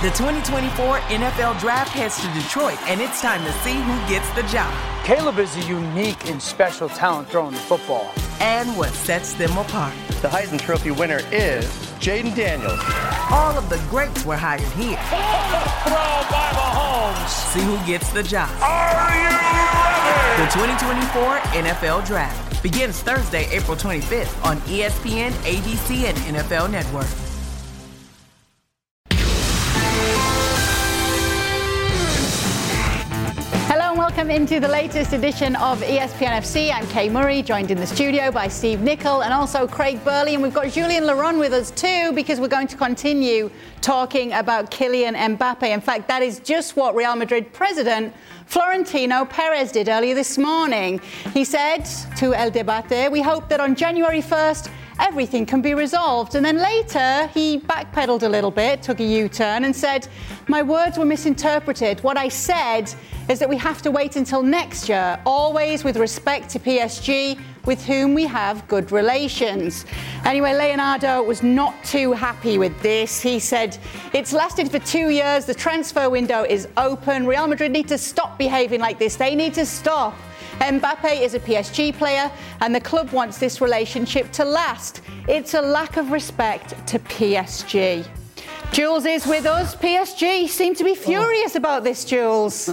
The 2024 NFL Draft heads to Detroit, and it's time to see who gets the job. Caleb is a unique and special talent throwing the football. And what sets them apart. The Heisman Trophy winner is Jaden Daniels. All of the greats were hired here. Throw by Mahomes. See who gets the job. Are you ready? The 2024 NFL Draft begins Thursday, April 25th on ESPN, ABC, and NFL Network. Welcome into the latest edition of ESPN FC. I'm Kay Murray, joined in the studio by Steve Nicol and also Craig Burley. And we've got Julien Laurent with us too, because we're going to continue talking about Kylian Mbappe. In fact, that is just what Real Madrid president Florentino Perez did earlier this morning. He said to El Debate, "We hope that on January 1st, everything can be resolved." And then later, he backpedaled a little bit, took a U-turn and said, "My words were misinterpreted. What I said is that we have to wait until next year, always with respect to PSG, with whom we have good relations." Anyway, Leonardo was not too happy with this. He said, "It's lasted for 2 years. The transfer window is open. Real Madrid need to stop behaving like this. They need to stop. Mbappe is a PSG player and the club wants this relationship to last. It's a lack of respect to PSG." Jules is with us. PSG seem to be furious about this, Jules.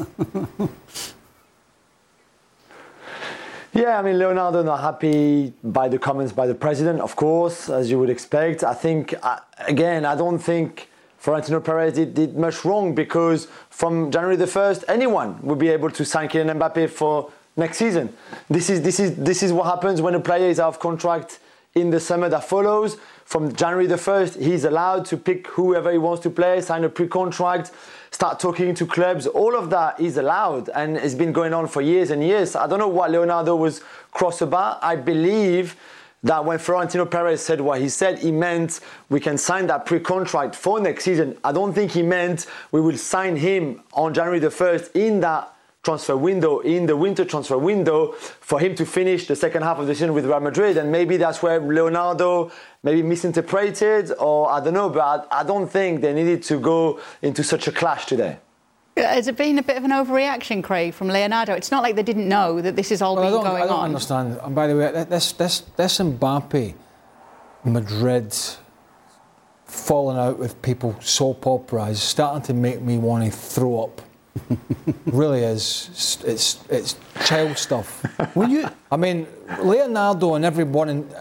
Yeah, I mean, Leonardo not happy by the comments by the president, of course, as you would expect. I think, again, I don't think Florentino Perez did much wrong, because from January the 1st, anyone will be able to sign Kylian Mbappe for next season. This is what happens when a player is out of contract in the summer that follows. From January the 1st, he's allowed to pick whoever he wants to play, sign a pre-contract, start talking to clubs. All of that is allowed, and it's been going on for years and years. I don't know what Leonardo was cross about. I believe that when Florentino Perez said what he said, he meant we can sign that pre-contract for next season. I don't think he meant we will sign him on January the 1st in that transfer window, in the winter transfer window, for him to finish the second half of the season with Real Madrid. And maybe that's where Leonardo maybe misinterpreted, or I don't know, but I don't think they needed to go into such a clash today. Has it been a bit of an overreaction, Craig, from Leonardo? It's not like they didn't know that this is all going on. I don't understand. And by the way, this Mbappe Madrid falling out with people, soap opera, is starting to make me want to throw up. Really is. It's child stuff. I mean, Leonardo and every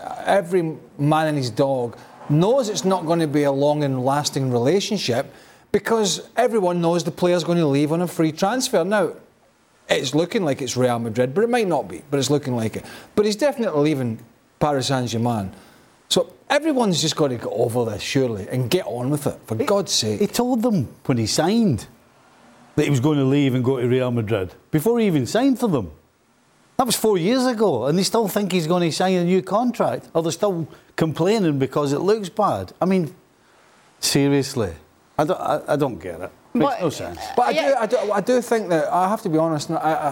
man and his dog knows it's not going to be a long and lasting relationship, because everyone knows the player's going to leave on a free transfer. Now, it's looking like it's Real Madrid, but it might not be, but it's looking like it. But he's definitely leaving Paris Saint-Germain. So everyone's just got to get over this, surely, and get on with it, for God's sake. He told them when he signed that he was going to leave and go to Real Madrid, before he even signed for them. That was 4 years ago, and they still think he's going to sign a new contract, or they're still complaining because it looks bad. I mean, seriously, I don't get it. Makes no sense. But I do think that, I have to be honest,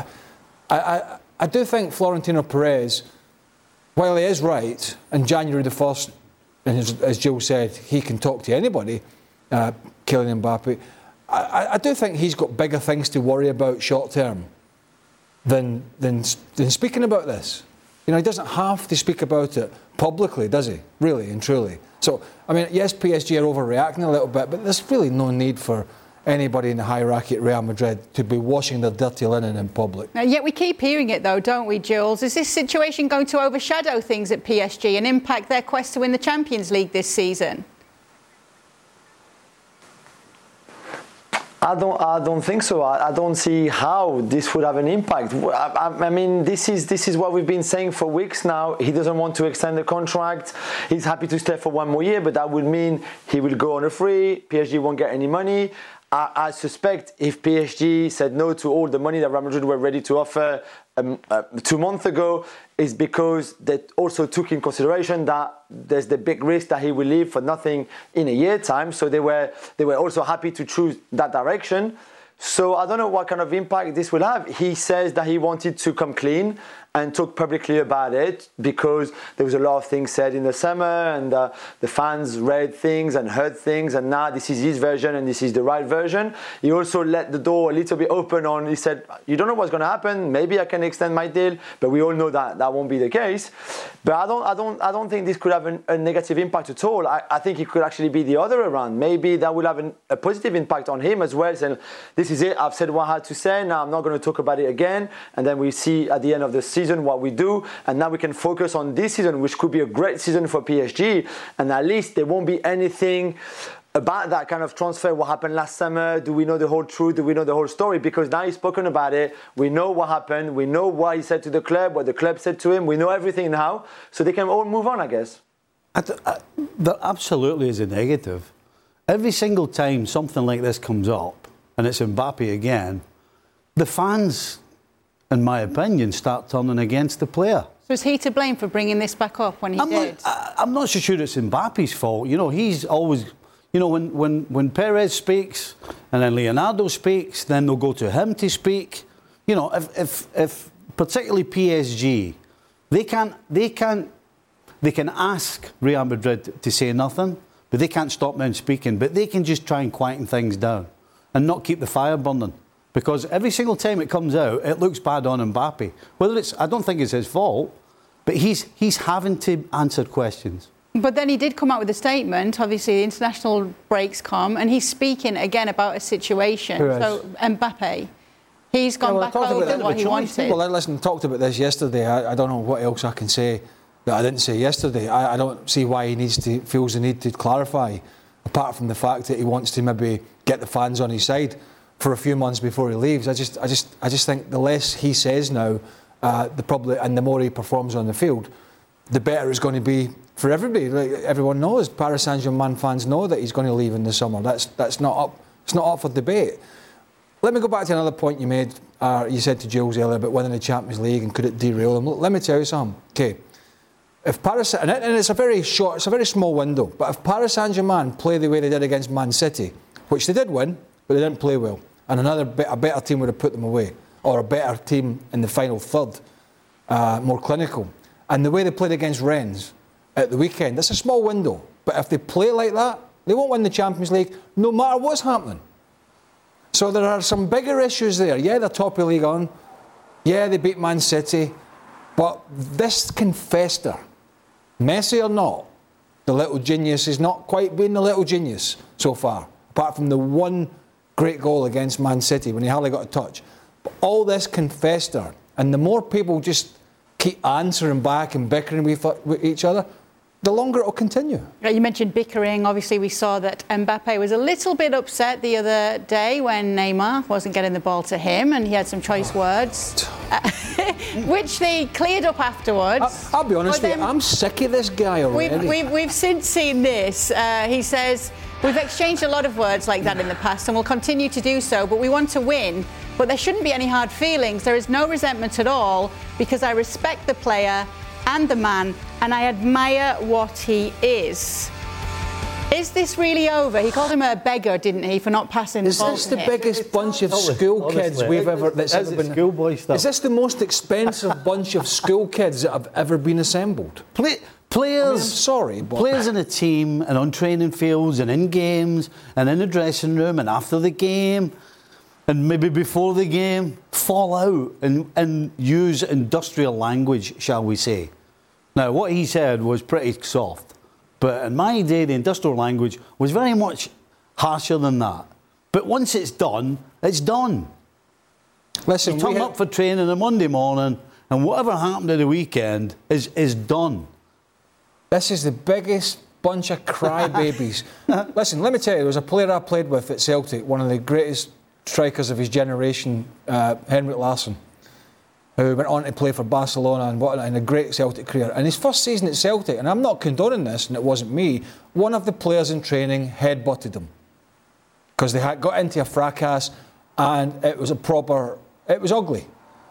I do think Florentino Perez, while he is right, and January the 1st, and as Jill said, he can talk to anybody, Kylian Mbappe, I do think he's got bigger things to worry about short term than speaking about this. You know, he doesn't have to speak about it publicly, does he? Really and truly. So, I mean, yes, PSG are overreacting a little bit, but there's really no need for anybody in the hierarchy at Real Madrid to be washing their dirty linen in public. Now, yet we keep hearing it, though, don't we, Jules? Is this situation going to overshadow things at PSG and impact their quest to win the Champions League this season? I don't think so. I don't see how this would have an impact. I mean, this is what we've been saying for weeks now. He doesn't want to extend the contract. He's happy to stay for one more year, but that would mean he will go on a free. PSG won't get any money. I suspect if PSG said no to all the money that Real Madrid were ready to offer 2 months ago, is because they also took in consideration that there's the big risk that he will leave for nothing in a year's time. So they were also happy to choose that direction. So I don't know what kind of impact this will have. He says that he wanted to come clean and talk publicly about it, because there was a lot of things said in the summer, and the fans read things and heard things, and now this is his version and this is the right version. He also let the door a little bit open on, he said, you don't know what's going to happen, maybe I can extend my deal, but we all know that that won't be the case. But I don't think this could have a negative impact at all. I think it could actually be the other around. Maybe that will have a positive impact on him as well, saying, this is it, I've said what I had to say, now I'm not going to talk about it again, and then we see at the end of the season what we do, and now we can focus on this season, which could be a great season for PSG, and at least there won't be anything about that kind of transfer, what happened last summer, do we know the whole truth, do we know the whole story, because now he's spoken about it, we know what happened, we know what he said to the club, what the club said to him, we know everything now, so they can all move on, I guess. There absolutely is a negative. Every single time something like this comes up, and it's Mbappe again, the fans, in my opinion, start turning against the player. So is he to blame for bringing this back up when he did? I'm not so sure it's Mbappe's fault. You know, he's always, you know, when Perez speaks and then Leonardo speaks, then they'll go to him to speak. You know, if particularly PSG, they can ask Real Madrid to say nothing, but they can't stop them speaking. But they can just try and quieten things down and not keep the fire burning. Because every single time it comes out, it looks bad on Mbappe. I don't think it's his fault, but he's having to answer questions. But then he did come out with a statement. Obviously, the international breaks come, and he's speaking again about a situation. So Mbappe, he's gone back over what he wanted. Well, listen, talked about this yesterday. I don't know what else I can say that I didn't say yesterday. I don't see why he feels the need to clarify, apart from the fact that he wants to maybe get the fans on his side for a few months before he leaves. I just think the less he says now, the more he performs on the field, the better it's going to be for everybody. Like, everyone knows, Paris Saint-Germain fans know that he's going to leave in the summer. That's not up. It's not up for debate. Let me go back to another point you made. You said to Jules earlier about winning the Champions League and could it derail them. Let me tell you something. Okay, if Paris, and it's a very small window, but if Paris Saint-Germain play the way they did against Man City, which they did win, but they didn't play well, and a better team would have put them away, or a better team in the final third, more clinical. And the way they played against Rennes at the weekend, that's a small window. But if they play like that, they won't win the Champions League, no matter what's happening. So there are some bigger issues there. Yeah, they're top of League on. Yeah, they beat Man City. But this can fester. Messi or not, the little genius is not quite being the little genius so far, apart from the one great goal against Man City when he hardly got a touch. But all this can fester, and the more people just keep answering back and bickering with each other, the longer it will continue. You mentioned bickering. Obviously, we saw that Mbappe was a little bit upset the other day when Neymar wasn't getting the ball to him, and he had some choice words, which they cleared up afterwards. I'll be honest with you, I'm sick of this guy already. We've since seen this. He says, we've exchanged a lot of words like that in the past and we'll continue to do so, but we want to win. But there shouldn't be any hard feelings. There is no resentment at all because I respect the player and the man and I admire what he is. Is this really over? He called him a beggar, didn't he, for not passing the ball to him? Is this the biggest bunch of school kids we've ever... That's ever been schoolboy stuff. Is this the most expensive bunch of school kids that have ever been assembled? Players, I mean, I'm sorry, but... Players in a team and on training fields and in games and in the dressing room and after the game and maybe before the game fall out and use industrial language, shall we say. Now, what he said was pretty soft, but in my day, the industrial language was very much harsher than that. But once it's done, it's done. Listen, you turn up for training on Monday morning and whatever happened at the weekend is done. This is the biggest bunch of crybabies. Listen, let me tell you, there was a player I played with at Celtic, one of the greatest strikers of his generation, Henrik Larsson, who went on to play for Barcelona and a great Celtic career. And his first season at Celtic, and I'm not condoning this, and it wasn't me, one of the players in training headbutted him because they had got into a fracas and it was ugly.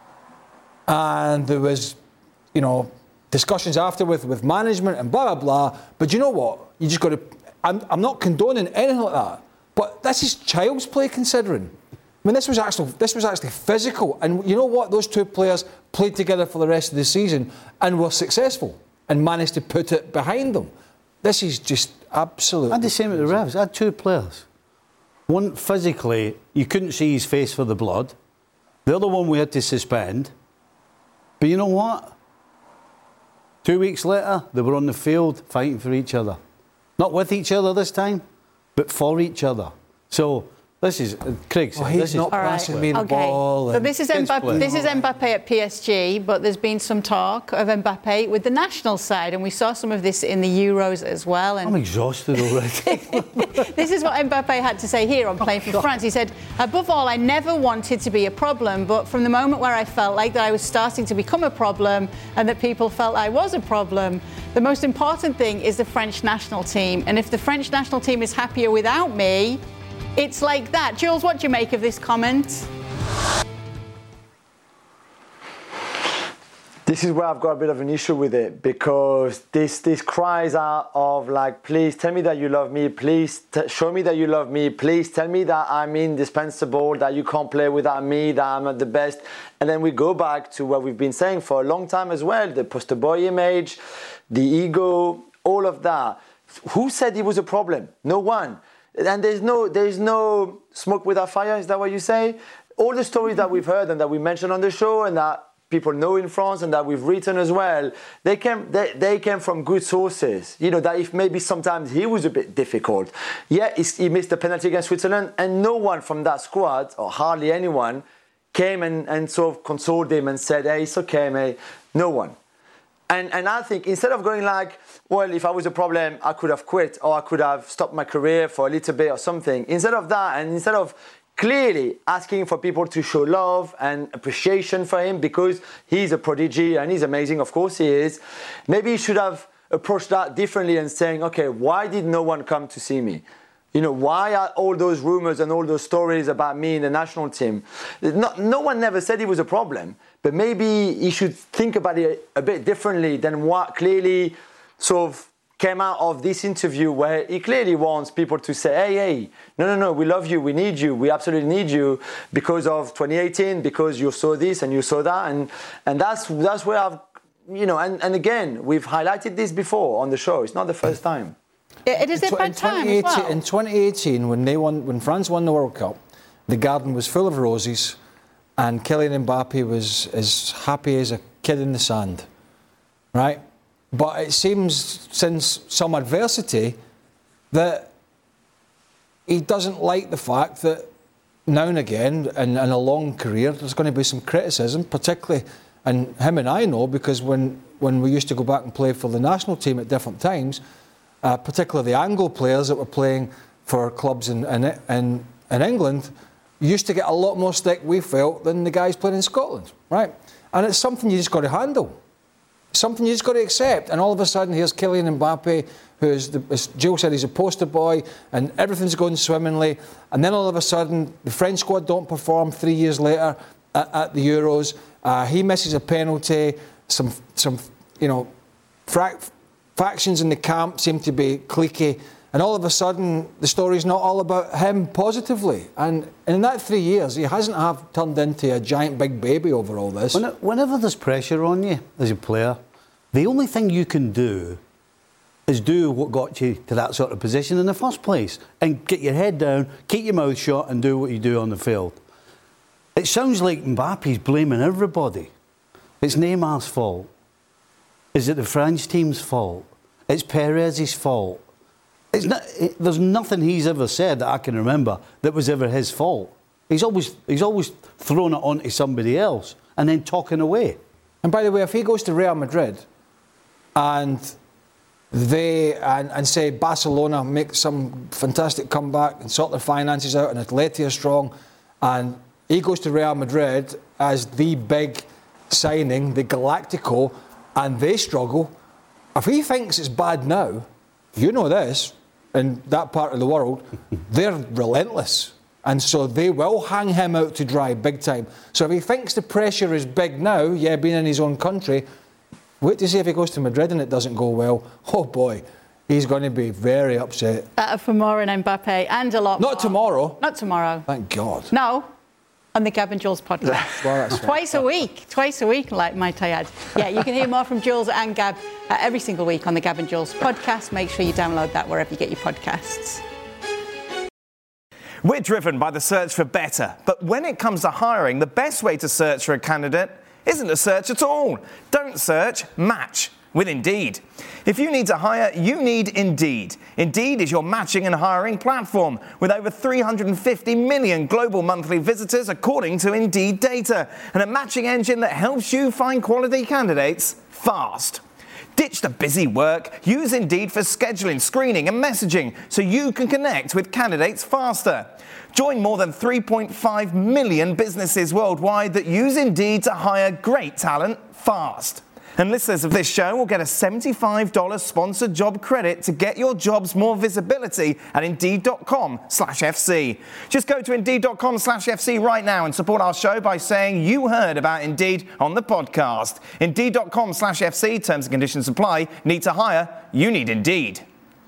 And there was, discussions after with management and blah, blah, blah. But you know what? You just got to... I'm not condoning anything like that. But this is child's play considering. I mean, this was actually physical, and you know what? Those two players played together for the rest of the season and were successful and managed to put it behind them. This is just absolutely. I had the same with the refs. I had two players. One physically, you couldn't see his face for the blood. The other one we had to suspend. But you know what? 2 weeks later, they were on the field fighting for each other. Not with each other this time, but for each other. So this is Craig said. He's not passing me the ball. So this is Mbappe at PSG, but there's been some talk of Mbappe with the national side, and we saw some of this in the Euros as well. And I'm exhausted already. This is what Mbappe had to say here on Playing for France. He said, above all, I never wanted to be a problem, but from the moment where I felt like that I was starting to become a problem and that people felt I was a problem, the most important thing is the French national team. And if the French national team is happier without me, it's like that. Jules, what do you make of this comment? This is where I've got a bit of an issue with it, because this cries out of like, please tell me that you love me, please show me that you love me, please tell me that I'm indispensable, that you can't play without me, that I'm at the best. And then we go back to what we've been saying for a long time as well, the poster boy image, the ego, all of that. Who said it was a problem? No one. And there's no smoke without fire, is that what you say? All the stories that we've heard and that we mentioned on the show and that people know in France and that we've written as well, they came from good sources. You know, that if maybe sometimes he was a bit difficult. Yeah, he missed the penalty against Switzerland, and no one from that squad, or hardly anyone, came and sort of consoled him and said, hey, it's okay, mate. No one. And I think instead of going like, well, if I was a problem, I could have quit or I could have stopped my career for a little bit or something. Instead of that, and instead of clearly asking for people to show love and appreciation for him because he's a prodigy and he's amazing, of course he is, maybe he should have approached that differently and saying, okay, why did no one come to see me? You know, why are all those rumors and all those stories about me in the national team? No one never said it was a problem, but maybe he should think about it a bit differently than what clearly sort of came out of this interview, where he clearly wants people to say, hey, no, we love you, we need you, we absolutely need you because of 2018, because you saw this and you saw that, and that's where I've, you know, and again, we've highlighted this before on the show. It's not the first time. It is a bad time as well. In 2018, when France won the World Cup, the garden was full of roses, and Kylian Mbappe was as happy as a kid in the sand, right? But it seems, since some adversity, that he doesn't like the fact that now and again, in a long career, there's going to be some criticism, particularly, and him and I know, because when we used to go back and play for the national team at different times, particularly the Anglo players that were playing for clubs in England, used to get a lot more stick, we felt, than the guys playing in Scotland, right? And it's something you just got to handle. Something you just got to accept. And all of a sudden, here's Kylian Mbappe, who is, as Jill said, he's a poster boy, and everything's going swimmingly. And then all of a sudden, the French squad don't perform 3 years later at the Euros. He misses a penalty. Some you know, factions in the camp seem to be cliquey. And all of a sudden, the story's not all about him positively. And in that 3 years, he hasn't turned into a giant big baby over all this. Whenever there's pressure on you as a player, the only thing you can do is do what got you to that sort of position in the first place. And get your head down, keep your mouth shut, and do what you do on the field. It sounds like Mbappe's blaming everybody. It's Neymar's fault. Is it the French team's fault? It's Perez's fault. There's nothing he's ever said that I can remember that was ever his fault. He's always thrown it onto somebody else and then talking away. And by the way, if he goes to Real Madrid and say Barcelona make some fantastic comeback and sort their finances out, and Atleti are strong, and he goes to Real Madrid as the big signing, the Galactico, and they struggle, if he thinks it's bad now, you know this, in that part of the world, they're relentless. And so they will hang him out to dry big time. So if he thinks the pressure is big now, being in his own country, wait to see if he goes to Madrid and it doesn't go well. Oh boy, he's going to be very upset. For more on Mbappe and a lot more. Not tomorrow. Not tomorrow. Thank God. No. on the Gab and Jules podcast. Well, that's Twice a week, like might I add. Yeah, you can hear more from Jules and Gab every single week on the Gab and Jules podcast. Make sure you download that wherever you get your podcasts. We're driven by the search for better, but when it comes to hiring, the best way to search for a candidate isn't to search at all. Don't search, match with Indeed. If you need to hire, you need Indeed. Indeed is your matching and hiring platform with over 350 million global monthly visitors according to Indeed data, and a matching engine that helps you find quality candidates fast. Ditch the busy work. Use Indeed for scheduling, screening and messaging so you can connect with candidates faster. Join more than 3.5 million businesses worldwide that use Indeed to hire great talent fast. And listeners of this show will get a $75 sponsored job credit to get your jobs more visibility at Indeed.com/FC. Just go to Indeed.com/FC right now and support our show by saying you heard about Indeed on the podcast. Indeed.com/FC, terms and conditions apply. Need to hire? You need Indeed.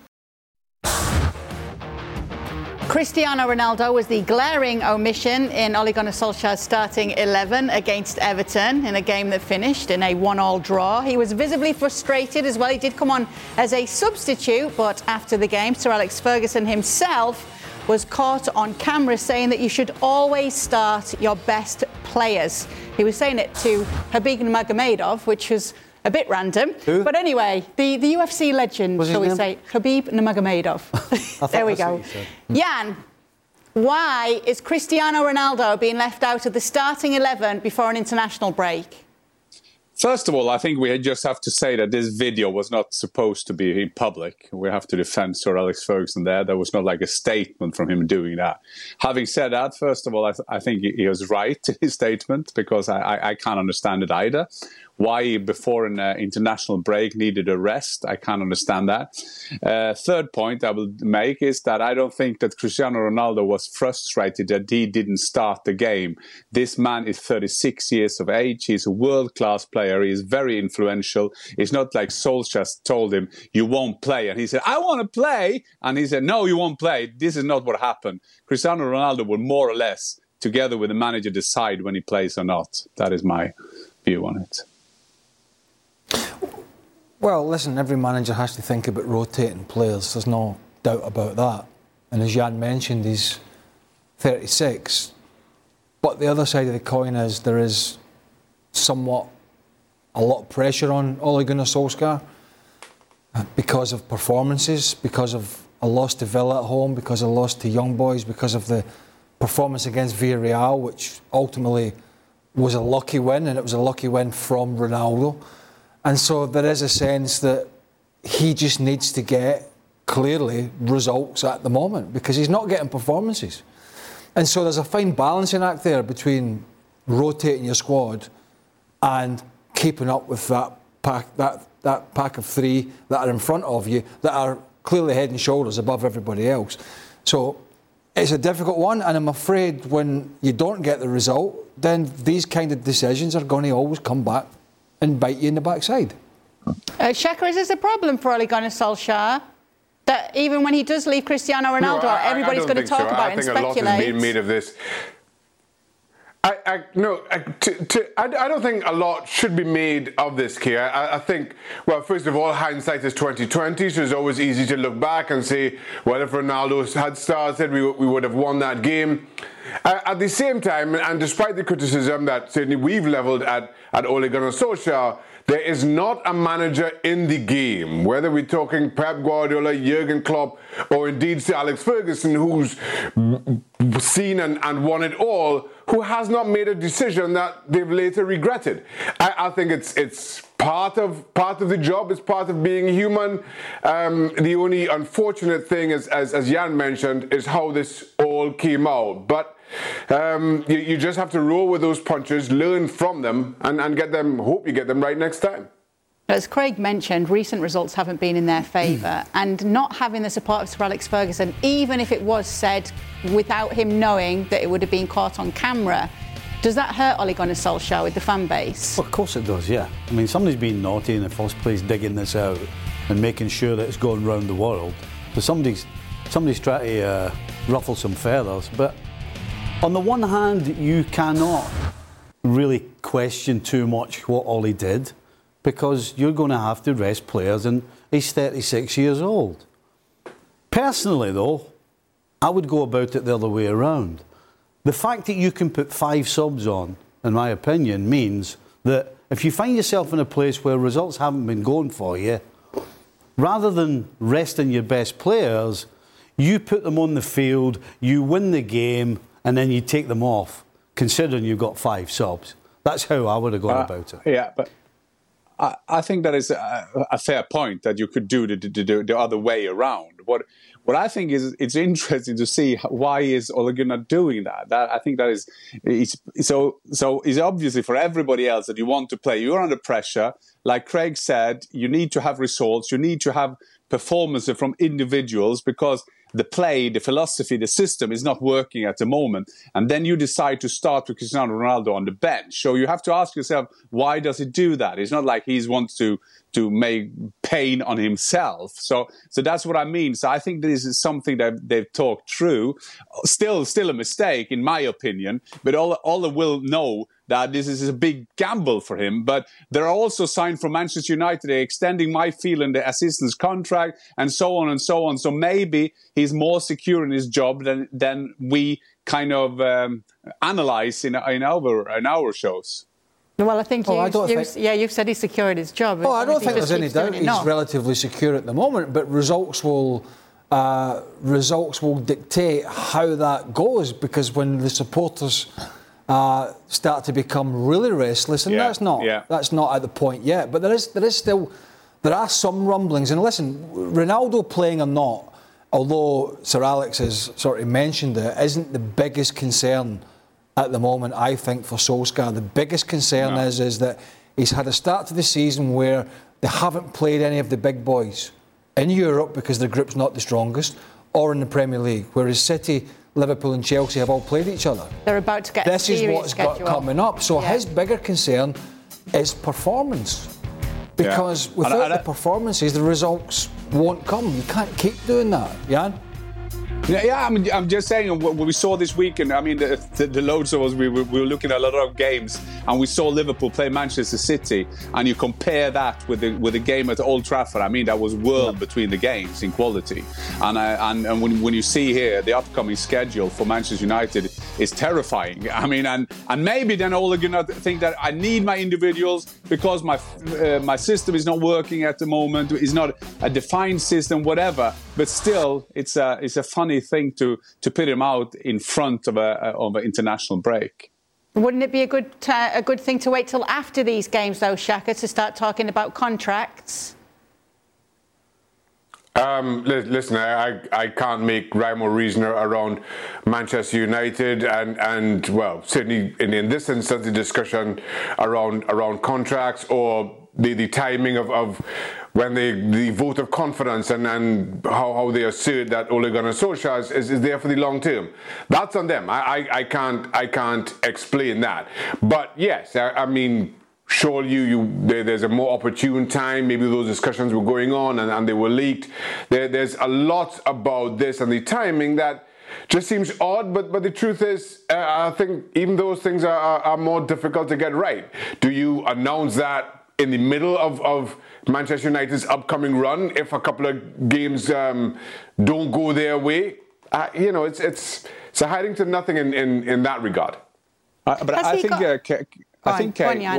Cristiano Ronaldo was the glaring omission in Ole Gunnar Solskjaer's starting 11 against Everton in a game that finished in a 1-1 draw. He was visibly frustrated as well. He did come on as a substitute, but after the game, Sir Alex Ferguson himself was caught on camera saying that you should always start your best players. He was saying it to Khabib Nurmagomedov, which was a bit random. Who? But anyway, the UFC legend, shall we say, Khabib Nurmagomedov. There we go. Jan, why is Cristiano Ronaldo being left out of the starting 11 before an international break? First of all, I think we just have to say that this video was not supposed to be in public. We have to defend Sir Alex Ferguson there. There was not like a statement from him doing that. Having said that, first of all, I think he was right in his statement, because I can't understand it either. Why he, before an international break, needed a rest, I can't understand that. Third point I will make is that I don't think that Cristiano Ronaldo was frustrated that he didn't start the game. This man is 36 years of age. He's a world-class player. He is very influential. It's not like Solskjaer told him, you won't play. And he said, I want to play. And he said, no, you won't play. This is not what happened. Cristiano Ronaldo will more or less, together with the manager, decide when he plays or not. That is my view on it. Well, listen, every manager has to think about rotating players. There's no doubt about that. And as Jan mentioned, he's 36. But the other side of the coin is there is somewhat a lot of pressure on Ole Gunnar Solskjaer because of performances, because of a loss to Villa at home, because of a loss to Young Boys, because of the performance against Villarreal, which ultimately was a lucky win, and it was a lucky win from Ronaldo. And so there is a sense that he just needs to get, clearly, results at the moment, because he's not getting performances. And so there's a fine balancing act there between rotating your squad and keeping up with that pack of three that are in front of you, that are clearly head and shoulders above everybody else. So it's a difficult one, and I'm afraid when you don't get the result, then these kind of decisions are going to always come back and bite you in the backside. Sheka, is this a problem for Ole Gunnar Solskjaer? That even when he does leave Cristiano Ronaldo, everybody's going to talk about it and speculate? I think a lot is being made of this. I don't think a lot should be made of this, Keir. I think, well, first of all, hindsight is 2020, so it's always easy to look back and say, well, if Ronaldo had started, we would have won that game. At the same time, and despite the criticism that certainly we've levelled at Ole Gunnar Solskjaer, there is not a manager in the game, whether we're talking Pep Guardiola, Jurgen Klopp, or indeed Sir Alex Ferguson, who's seen and won it all, who has not made a decision that they've later regretted. I think it's part of the job. It's part of being human. The only unfortunate thing, as Jan mentioned, is how this all came out. But you just have to roll with those punches, learn from them, and get them. Hope you get them right next time. As Craig mentioned, recent results haven't been in their favour, and not having the support of Sir Alex Ferguson, even if it was said without him knowing that it would have been caught on camera, does that hurt Ole Gunnar Solskjaer with the fan base? Well, of course it does, yeah. I mean, somebody's been naughty in the first place, digging this out and making sure that it's going round the world. So somebody's trying to ruffle some feathers, but On the one hand, you cannot really question too much what Ollie did, because you're going to have to rest players, and he's 36 years old. Personally, though, I would go about it the other way around. The fact that you can put 5 subs on, in my opinion, means that if you find yourself in a place where results haven't been going for you, rather than resting your best players, you put them on the field, you win the game, and then you take them off, considering you've got 5 subs. That's how I would have gone about it. Yeah, but I think that is a fair point, that you could do the other way around. What I think is, it's interesting to see why is Ole Gunnar doing that. I think that is so it's obviously for everybody else that you want to play. You're under pressure. Like Craig said, you need to have results. You need to have performances from individuals, because the play, the philosophy, the system is not working at the moment. And then you decide to start with Cristiano Ronaldo on the bench. So you have to ask yourself, why does he do that? It's not like he wants to make pain on himself. So that's what I mean. So I think this is something that they've talked through. Still a mistake, in my opinion. But Ole will know that this is a big gamble for him. But there are also signs from Manchester United, they're extending Mayfield in the assistant's contract, and so on and so on. So maybe he's more secure in his job than we kind of analyse in our shows. Well, I think you've said he's secure in his job. Oh, I don't think there's any doubt he's relatively secure at the moment, but results will dictate how that goes, because when the supporters start to become really restless, and that's not at the point yet. But there are some rumblings. And listen, Ronaldo playing or not, although Sir Alex has sort of mentioned it, isn't the biggest concern at the moment, I think, for Solskjaer. The biggest concern is that he's had a start to the season where they haven't played any of the big boys in Europe because their group's not the strongest, or in the Premier League, whereas City, Liverpool and Chelsea have all played each other. They're about to get this is what's got coming up. So his bigger concern is performance. Because without the performances, the results won't come. You can't keep doing that, Jan. Yeah, I mean, I'm just saying, what we saw this weekend, I mean, the loads of us, we were looking at a lot of games, and we saw Liverpool play Manchester City, and you compare that with the game at Old Trafford. I mean, that was world between the games in quality. And when you see here, the upcoming schedule for Manchester United is terrifying. I mean, and maybe then Ole Gunnar think that I need my individuals because my system is not working at the moment, it's not a defined system, whatever. But still, it's a funny thing to put him out in front of an international break. Wouldn't it be a good thing to wait till after these games, though, Shaka, to start talking about contracts? Listen, I can't make rhyme or reason around Manchester United and well, certainly in this instance, the discussion around contracts or the timing of when the vote of confidence and how they assert that Ole Gunnar Solskjaer is there for the long term. That's on them. I can't explain that. But yes, I mean, surely there's a more opportune time. Maybe those discussions were going on and they were leaked. There's a lot about this and the timing that just seems odd, but the truth is, I think even those things are more difficult to get right. Do you announce that in the middle of Manchester United's upcoming run if a couple of games don't go their way? It's a hiding to nothing in that regard. But I think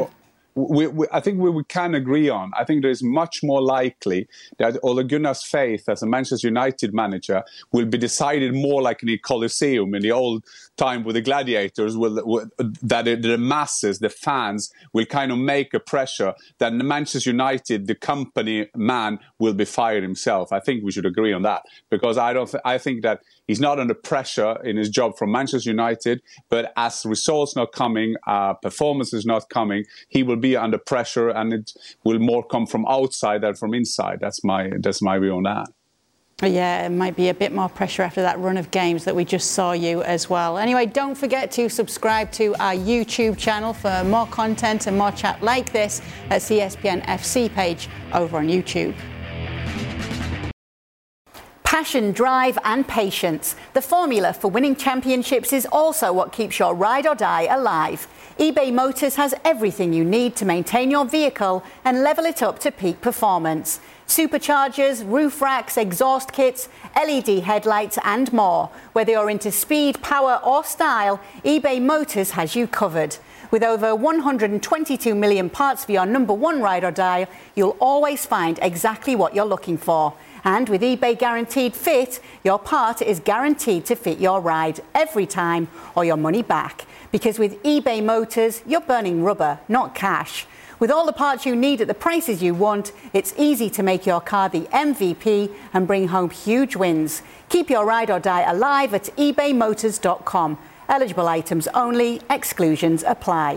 we can agree on. I think there is much more likely that Ole Gunnar's faith as a Manchester United manager will be decided more like in the Colosseum in the old time with the gladiators, that the masses, the fans, will kind of make a pressure that the Manchester United, the company man, will be fired himself. I think we should agree on that, because I think that he's not under pressure in his job from Manchester United, but as results not coming, performance is not coming, he will be under pressure, and it will more come from outside than from inside. That's my view on that. Yeah, it might be a bit more pressure after that run of games that we just saw you as well. Anyway, don't forget to subscribe to our YouTube channel for more content and more chat like this at ESPN FC page over on YouTube. Passion, drive and patience. The formula for winning championships is also what keeps your ride or die alive. eBay Motors has everything you need to maintain your vehicle and level it up to peak performance. Superchargers, roof racks, exhaust kits, LED headlights and more. Whether you're into speed, power or style, eBay Motors has you covered. With over 122 million parts for your number one ride or die, you'll always find exactly what you're looking for. And with eBay Guaranteed Fit, your part is guaranteed to fit your ride every time or your money back. Because with eBay Motors, you're burning rubber, not cash. With all the parts you need at the prices you want, it's easy to make your car the MVP and bring home huge wins. Keep your ride or die alive at ebaymotors.com. Eligible items only, exclusions apply.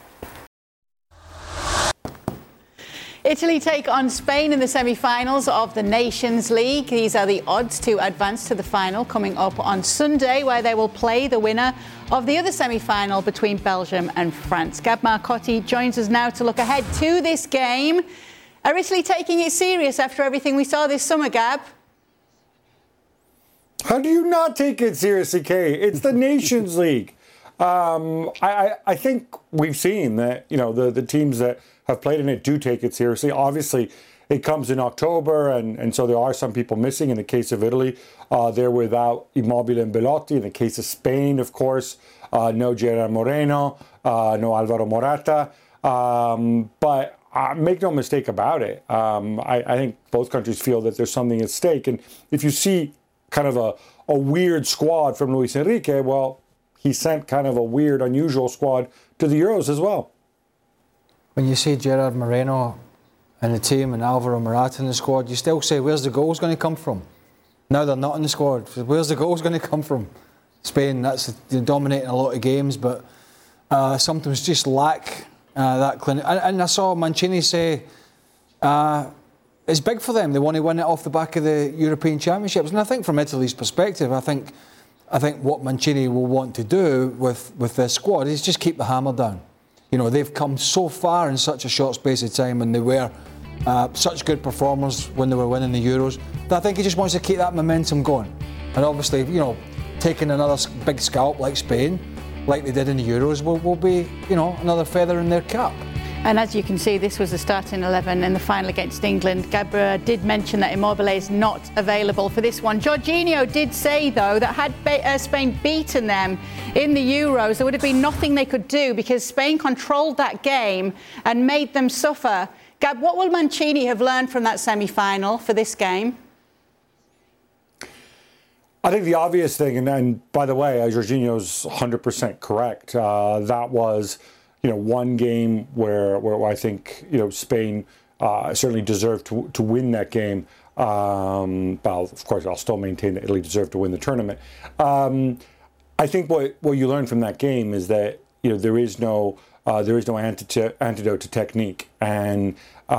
Italy take on Spain in the semi-finals of the Nations League. These are the odds to advance to the final coming up on Sunday, where they will play the winner of the other semi-final between Belgium and France. Gab Marcotti joins us now to look ahead to this game. Are Italy taking it serious after everything we saw this summer, Gab? How do you not take it seriously, Kay? It's the Nations League. I think we've seen that, you know, the teams that have played in it do take it seriously. Obviously, it comes in October, and so there are some people missing. In the case of Italy, they're without Immobile and Belotti. In the case of Spain, of course, no Gerard Moreno, no Alvaro Morata. But make no mistake about it. I think both countries feel that there's something at stake. And if you see kind of a weird squad from Luis Enrique, well, he sent kind of a weird, unusual squad to the Euros as well. When you see Gerard Moreno in the team and Alvaro Morata in the squad, you still say, where's the goals going to come from? Now they're not in the squad. Where's the goals going to come from? Spain, they're dominating a lot of games, but sometimes just lack that clinic. And I saw Mancini say it's big for them. They want to win it off the back of the European Championships. And I think from Italy's perspective, I think what Mancini will want to do with this squad is just keep the hammer down. You know, they've come so far in such a short space of time, and they were such good performers when they were winning the Euros, that I think he just wants to keep that momentum going. And obviously, you know, taking another big scalp like Spain, like they did in the Euros, will be, you know, another feather in their cap. And as you can see, this was the starting 11 in the final against England. Gabra did mention that Immobile is not available for this one. Jorginho did say, though, that had Spain beaten them in the Euros, there would have been nothing they could do because Spain controlled that game and made them suffer. Gab, what will Mancini have learned from that semi-final for this game? I think the obvious thing, and by the way, Jorginho's 100% correct. That was, you know, one game where I think, you know, Spain certainly deserved to win that game. Well, of course, I'll still maintain that Italy deserved to win the tournament. I think what you learn from that game is that, you know, there is no antidote to technique, and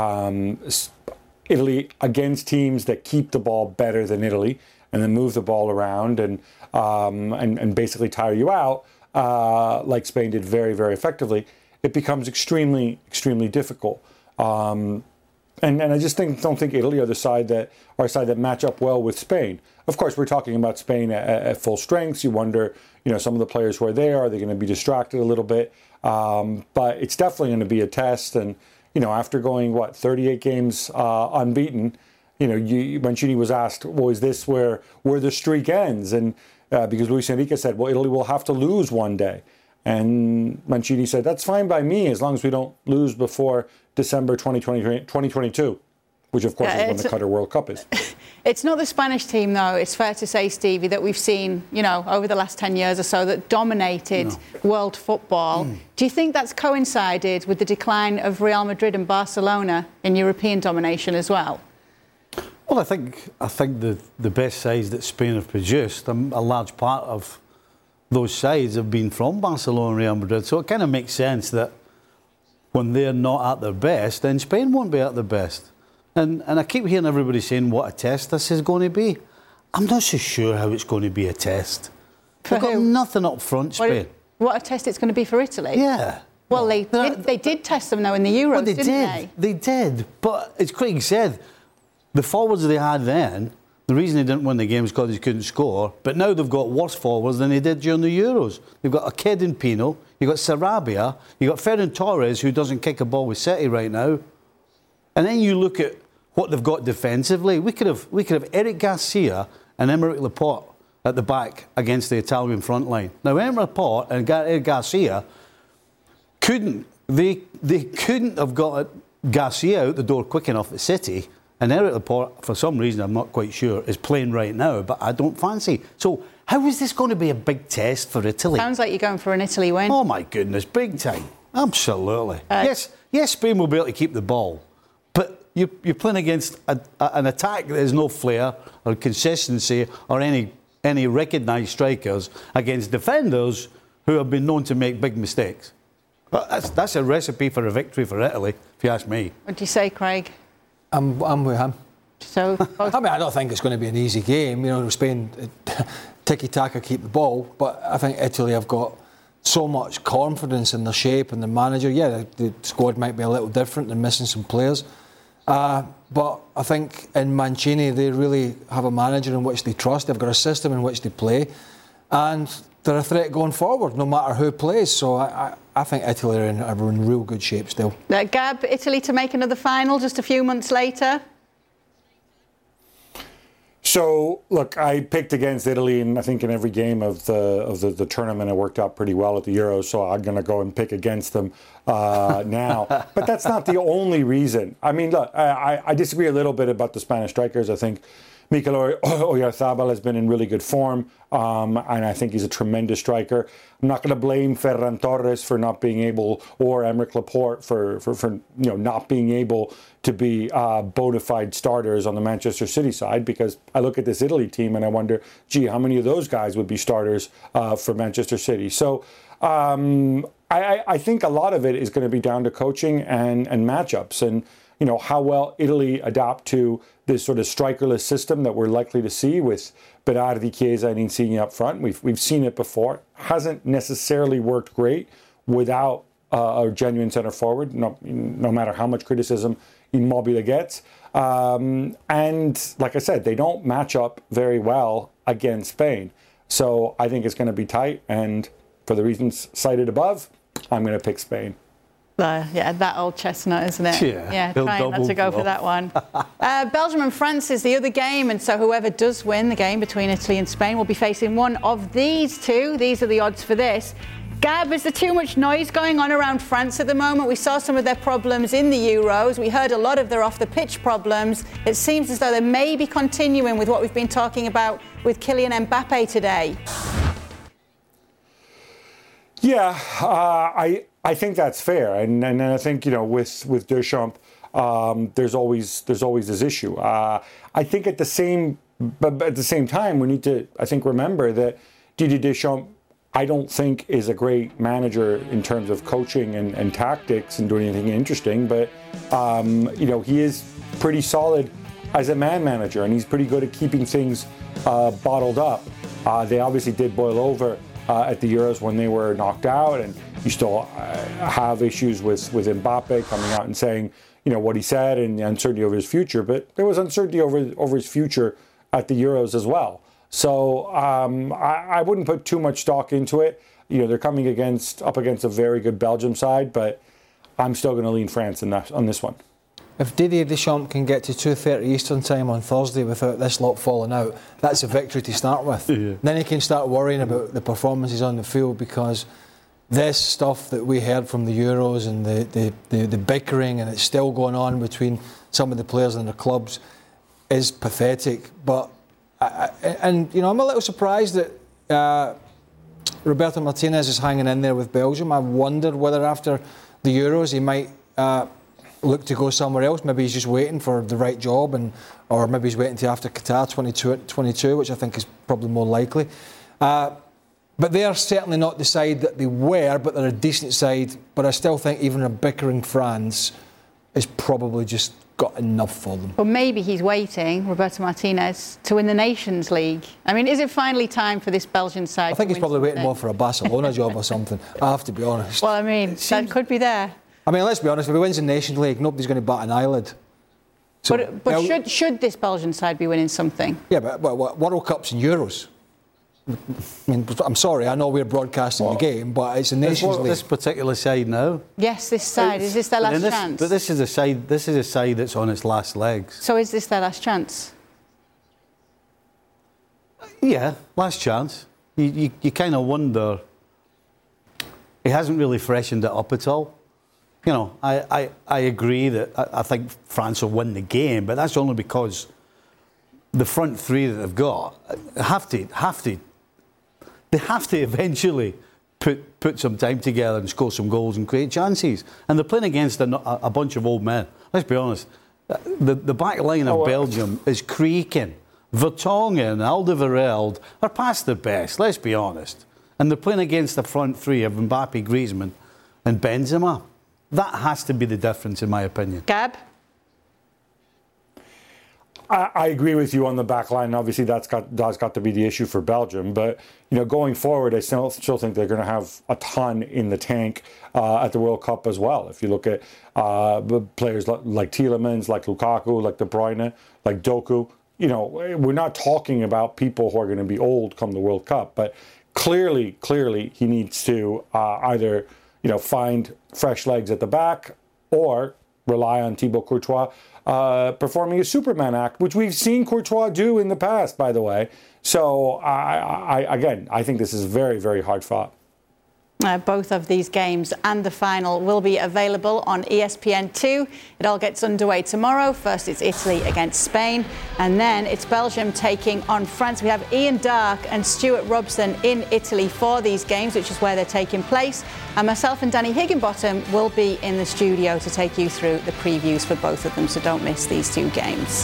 Italy against teams that keep the ball better than Italy and then move the ball around and basically tire you out. Like Spain did very, very effectively, it becomes extremely, extremely difficult. And I just don't think Italy are a side that match up well with Spain. Of course, we're talking about Spain at full strength. You wonder, you know, some of the players who are there, are they going to be distracted a little bit? But it's definitely going to be a test. And, you know, after going, 38 games unbeaten, you know, Mancini was asked, well, is this where the streak ends? And because Luis Enrique said, well, Italy will have to lose one day. And Mancini said, that's fine by me as long as we don't lose before December 2022, which of course is when the Qatar World Cup is. It's not the Spanish team, though, it's fair to say, Stevie, that we've seen, you know, over the last 10 years or so that dominated world football. Do you think that's coincided with the decline of Real Madrid and Barcelona in European domination as well? Well, I think the best sides that Spain have produced, a large part of those sides have been from Barcelona and Real Madrid. So it kind of makes sense that when they're not at their best, then Spain won't be at their best. And I keep hearing everybody saying what a test this is going to be. I'm not so sure how it's going to be a test. They've got nothing up front, Spain. What a test it's going to be for Italy? Yeah. Well, they did test them, though, in the Euros, didn't they? They did. But as Craig said, the forwards they had then, The reason they didn't win the game is because they couldn't score. But now they've got worse forwards than they did during the Euros. They've got a kid in Pino, you've got Sarabia, you've got Ferran Torres, who doesn't kick a ball with City right now. And then you look at what they've got defensively. We could have Eric Garcia and Aymeric Laporte at the back against the Italian front line. Now, Aymeric Laporte and Eric Garcia couldn't have got Garcia out the door quick enough at City. And Eric Laporte, for some reason, I'm not quite sure, is playing right now, but I don't fancy. So how is this going to be a big test for Italy? Sounds like you're going for an Italy win. Oh, my goodness, big time. Absolutely. Yes, Spain will be able to keep the ball, but you're playing against an attack that has no flair or consistency or any recognised strikers against defenders who have been known to make big mistakes. But that's a recipe for a victory for Italy, if you ask me. What do you say, Craig? I'm with him. So, I mean, I don't think it's going to be an easy game. You know, Spain tiki-taka keep the ball, but I think Italy have got so much confidence in their shape and the manager. Yeah, the squad might be a little different. They're missing some players. But I think in Mancini, they really have a manager in which they trust. They've got a system in which they play. And they're a threat going forward, no matter who plays. So I think Italy are in real good shape still. Gab, Italy to make another final just a few months later? So, look, I picked against Italy, and I think in every game of the tournament it worked out pretty well at the Euros, so I'm going to go and pick against them now. But that's not the only reason. I mean, look, I disagree a little bit about the Spanish strikers. I think Mikel Oyarzabal has been in really good form, and I think he's a tremendous striker. I'm not going to blame Ferran Torres for not being able, or Aymeric Laporte for not being able to be bona fide starters on the Manchester City side, because I look at this Italy team and I wonder, gee, how many of those guys would be starters for Manchester City? So I think a lot of it is going to be down to coaching and matchups, and how well Italy adapt to this sort of strikerless system that we're likely to see with Berardi, Chiesa and Insigne up front. We've seen it before. Hasn't necessarily worked great without a genuine centre forward, no matter how much criticism Immobile gets. And like I said, they don't match up very well against Spain. So I think it's going to be tight. And for the reasons cited above, I'm going to pick Spain. Yeah, that old chestnut, isn't it? Yeah, trying not to go for that one. Belgium and France is the other game, and so whoever does win the game between Italy and Spain will be facing one of these two. These are the odds for this. Gab, is there too much noise going on around France at the moment? We saw some of their problems in the Euros. We heard a lot of their off-the-pitch problems. It seems as though they may be continuing with what we've been talking about with Kylian Mbappe today. Yeah, I think that's fair, and I think with Deschamps, there's always this issue. I think at the same time we need to remember that Didier Deschamps, I don't think is a great manager in terms of coaching and tactics and doing anything interesting, but he is pretty solid as a man manager, and he's pretty good at keeping things bottled up. They obviously did boil over at the Euros when they were knocked out, and you still have issues with Mbappe coming out and saying what he said and the uncertainty over his future, but there was uncertainty over his future at the Euros as well. So I wouldn't put too much stock into it. They're coming up against a very good Belgium side, but I'm still going to lean France on this one. If Didier Deschamps can get to 2:30 Eastern time on Thursday without this lot falling out, that's a victory to start with. Yeah. Then he can start worrying about the performances on the field, because this stuff that we heard from the Euros and the bickering, and it's still going on between some of the players and their clubs, is pathetic. But I'm a little surprised that Roberto Martinez is hanging in there with Belgium. I wondered whether after the Euros he might look to go somewhere else. Maybe he's just waiting for the right job, or maybe he's waiting till after Qatar 22, which I think is probably more likely. But they are certainly not the side that they were, but they're a decent side. But I still think even a bickering France is probably just got enough for them. Well, maybe he's waiting, Roberto Martinez, to win the Nations League. I mean, is it finally time for this Belgian side? I think he's probably waiting more for a Barcelona job or something. I have to be honest. Well, I mean, that could be there. I mean, let's be honest, if he wins the Nations League, nobody's going to bat an eyelid. So, but should this Belgian side be winning something? Yeah, but World Cups and Euros. I mean, I'm sorry, I know we're broadcasting the game, but it's a Nations League. This particular side now. Yes, this side. Is this their last chance? But this is a side. This is a side that's on its last legs. So is this their last chance? Yeah, last chance. You kind of wonder. He hasn't really freshened it up at all. You know, I agree that I think France will win the game, but that's only because the front three that they've got have to eventually put some time together and score some goals and create chances. And they're playing against a bunch of old men. Let's be honest. The back line of Belgium is creaking. Vertonghen and Alderweireld are past their best, let's be honest. And they're playing against the front three of Mbappe, Griezmann and Benzema. That has to be the difference, in my opinion. Gab? I agree with you on the back line. Obviously, that's got to be the issue for Belgium. But, you know, going forward, I still think they're going to have a ton in the tank at the World Cup as well. If you look at players like Tielemans, like Lukaku, like De Bruyne, like Doku, you know, we're not talking about people who are going to be old come the World Cup. But clearly, he needs to either, you know, find fresh legs at the back or rely on Thibaut Courtois performing a Superman act, which we've seen Courtois do in the past, by the way. So, I think this is very, very hard fought. Both of these games and the final will be available on ESPN2. It all gets underway tomorrow. First, it's Italy against Spain, and then it's Belgium taking on France. We have Ian Darke and Stuart Robson in Italy for these games, which is where they're taking place. And myself and Danny Higginbottom will be in the studio to take you through the previews for both of them, so don't miss these two games.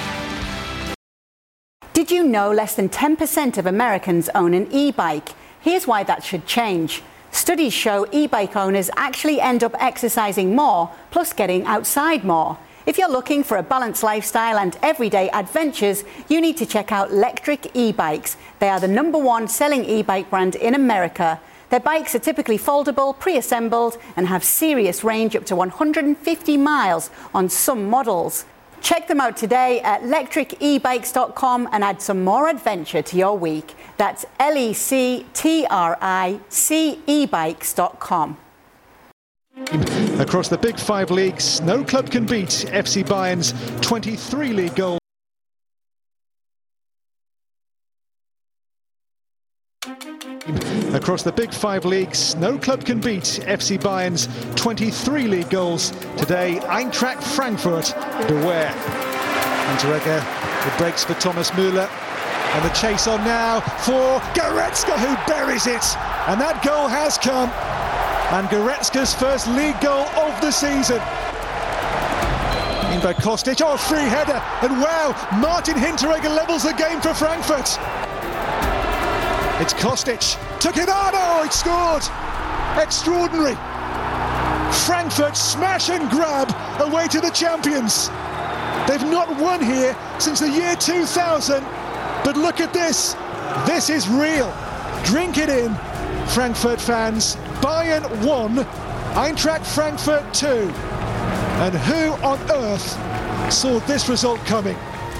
Did you know less than 10% of Americans own an e-bike? Here's why that should change. Studies show e-bike owners actually end up exercising more, plus getting outside more. If you're looking for a balanced lifestyle and everyday adventures, you need to check out Lectric e-bikes. They are the #1 selling e-bike brand in America. Their bikes are typically foldable, pre-assembled, and have serious range up to 150 miles on some models. Check them out today at lectricebikes.com and add some more adventure to your week. That's lectricebikes.com. Across the Big Five leagues, no club can beat FC Bayern's 23 league goals. Across the Big Five leagues, no club can beat FC Bayern's 23 league goals. Today, Eintracht Frankfurt, beware. Hinteregger, it breaks for Thomas Müller. And the chase on now for Goretzka, who buries it. And that goal has come. And Goretzka's first league goal of the season. Inver Kostic, free header. And wow, Martin Hinteregger levels the game for Frankfurt. It's Kostic, took it on, it scored! Extraordinary! Frankfurt smash and grab away to the champions. They've not won here since the year 2000, but look at this. This is real. Drink it in, Frankfurt fans. Bayern 1, Eintracht Frankfurt 2. And who on earth saw this result coming?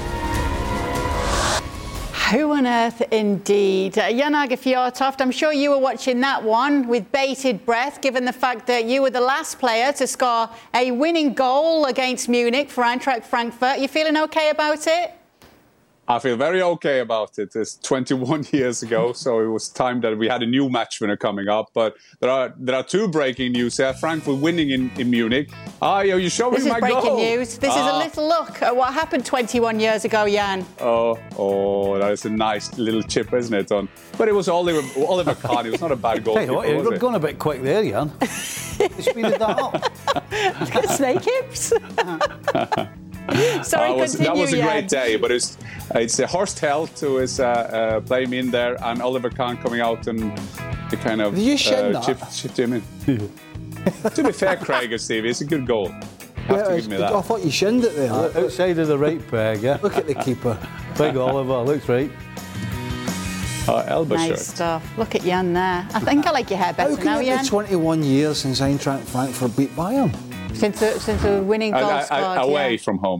Who on earth indeed? Jan Åge Fjørtoft, I'm sure you were watching that one with bated breath, given the fact that you were the last player to score a winning goal against Munich for Eintracht Frankfurt. You feeling okay about it? I feel very okay about it. It's 21 years ago, so it was time that we had a new match winner coming up. But there are two breaking news here. Frankfurt winning in Munich. You showed me my goal. This is breaking news. This is a little look at what happened 21 years ago, Jan. Oh, that is a nice little chip, isn't it? But it was Oliver Kahn. It was not a bad goal. Hey, you're going a bit quick there, Jan. You speeded that up. Snake hips. Sorry, continue, that was a Jan. great day, but it's Horst Held who is playing me in there, and Oliver Kahn coming out and the kind of chipped him in. To be fair, Craig and Stevie, it's a good goal. Have to give me that. I thought you shinned it there. Outside of the right peg, yeah. Look at the keeper. Big Oliver, looks right. Elbow nice shirt. Stuff. Look at Jan there. I think I like your hair better now, Jan. How can it be 21 years since Eintracht Frankfurt beat Bayern? Since a winning goal scored, away from home.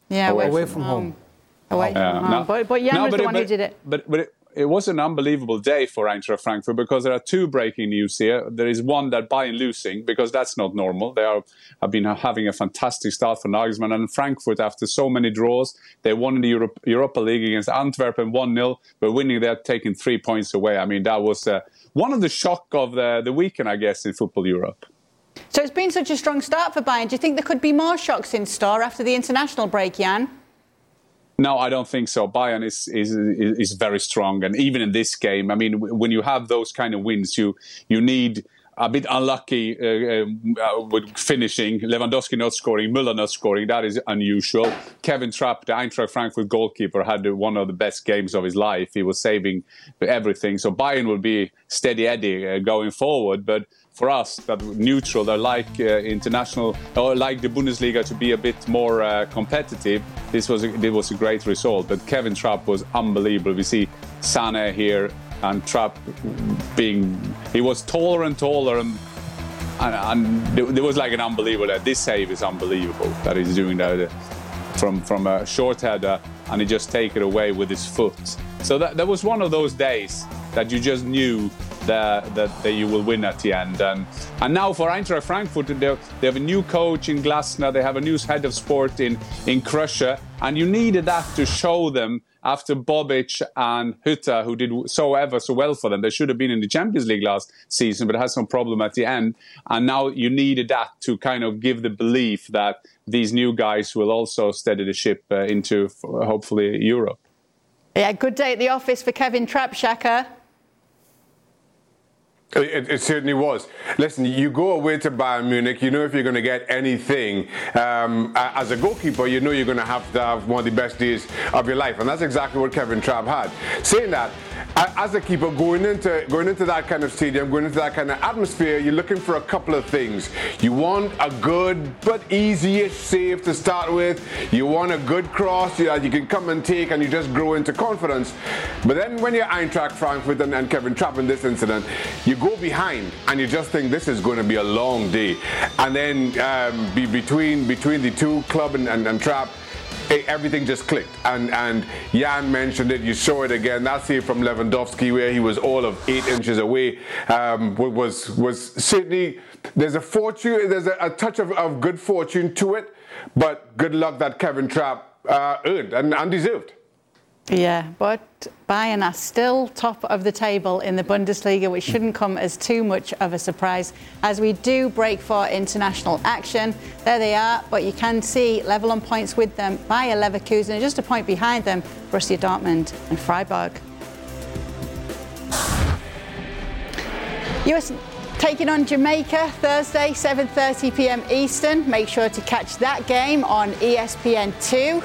Yeah, away from home. Away from home. But Jan was the one who did it. But it was an unbelievable day for Eintracht Frankfurt because there are two breaking news here. There is one that Bayern losing, because that's not normal. They have been having a fantastic start for Nagelsmann. And Frankfurt, after so many draws, they won in the Europa League against Antwerpen 1-0. But winning there, taking 3 points away. I mean, that was one of the shock of the weekend, I guess, in Football Europe. So it's been such a strong start for Bayern. Do you think there could be more shocks in store after the international break, Jan? No, I don't think so. Bayern is very strong, and even in this game, I mean, when you have those kind of wins, you need a bit unlucky with finishing. Lewandowski not scoring, Müller not scoring. That is unusual. Kevin Trapp, the Eintracht Frankfurt goalkeeper, had one of the best games of his life. He was saving everything. So Bayern will be steady Eddie going forward, but for us, that neutral, that like international or like the Bundesliga to be a bit more competitive, it was a great result. But Kevin Trapp was unbelievable. We see Sané here and Trapp he was taller and taller, and there was like an unbelievable. This save is unbelievable that he's doing that from a short header, and he just take it away with his foot. So that was one of those days that you just knew that you will win at the end. And now for Eintracht Frankfurt, they have a new coach in Glasner, they have a new head of sport in Krusche, and you needed that to show them after Bobic and Hütter, who did so well for them. They should have been in the Champions League last season, but had some problem at the end. And now you needed that to kind of give the belief that these new guys will also steady the ship into, hopefully, Europe. Yeah, good day at the office for Kevin Trapp, Shaka. It certainly was. Listen, you go away to Bayern Munich, you know if you're going to get anything as a goalkeeper, you know you're going to have one of the best days of your life, and that's exactly what Kevin Trapp had. Saying that, as a keeper, going into that kind of stadium, going into that kind of atmosphere, you're looking for a couple of things. You want a good but easy-ish save to start with. You want a good cross that you can come and take, and you just grow into confidence. But then when you're Eintracht Frankfurt and Kevin Trapp in this incident, you go behind and you just think this is going to be a long day. And then between the two, Club and Trapp, everything just clicked. And Jan mentioned it, you saw it again, that save from Lewandowski where he was all of 8 inches away was certainly, there's a touch of good fortune to it, but good luck that Kevin Trapp earned and deserved. Yeah, but Bayern are still top of the table in the Bundesliga, which shouldn't come as too much of a surprise as we do break for international action. There they are, but you can see level on points with them, Bayer Leverkusen, and just a point behind them, Borussia Dortmund and Freiburg. US taking on Jamaica Thursday, 7:30 p.m. Eastern. Make sure to catch that game on ESPN2.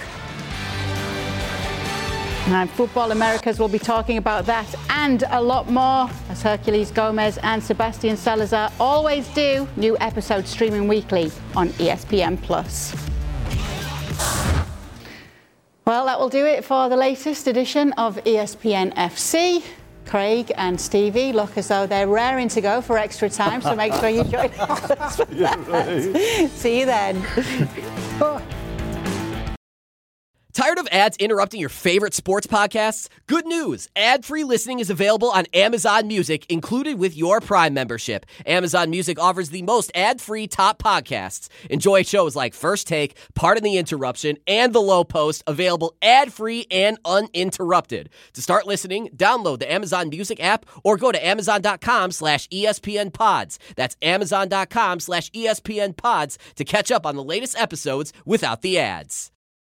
And Football Americas will be talking about that and a lot more, as Hercules Gomez and Sebastian Salazar always do. New episodes streaming weekly on ESPN+. Well, that will do it for the latest edition of ESPN FC. Craig and Stevie look as though they're raring to go for extra time, so make sure you join us for that. See you then. Tired of ads interrupting your favorite sports podcasts? Good news! Ad-free listening is available on Amazon Music, included with your Prime membership. Amazon Music offers the most ad-free top podcasts. Enjoy shows like First Take, Pardon the Interruption, and The Low Post, available ad-free and uninterrupted. To start listening, download the Amazon Music app or go to amazon.com/ESPNpods. That's amazon.com/ESPNpods to catch up on the latest episodes without the ads.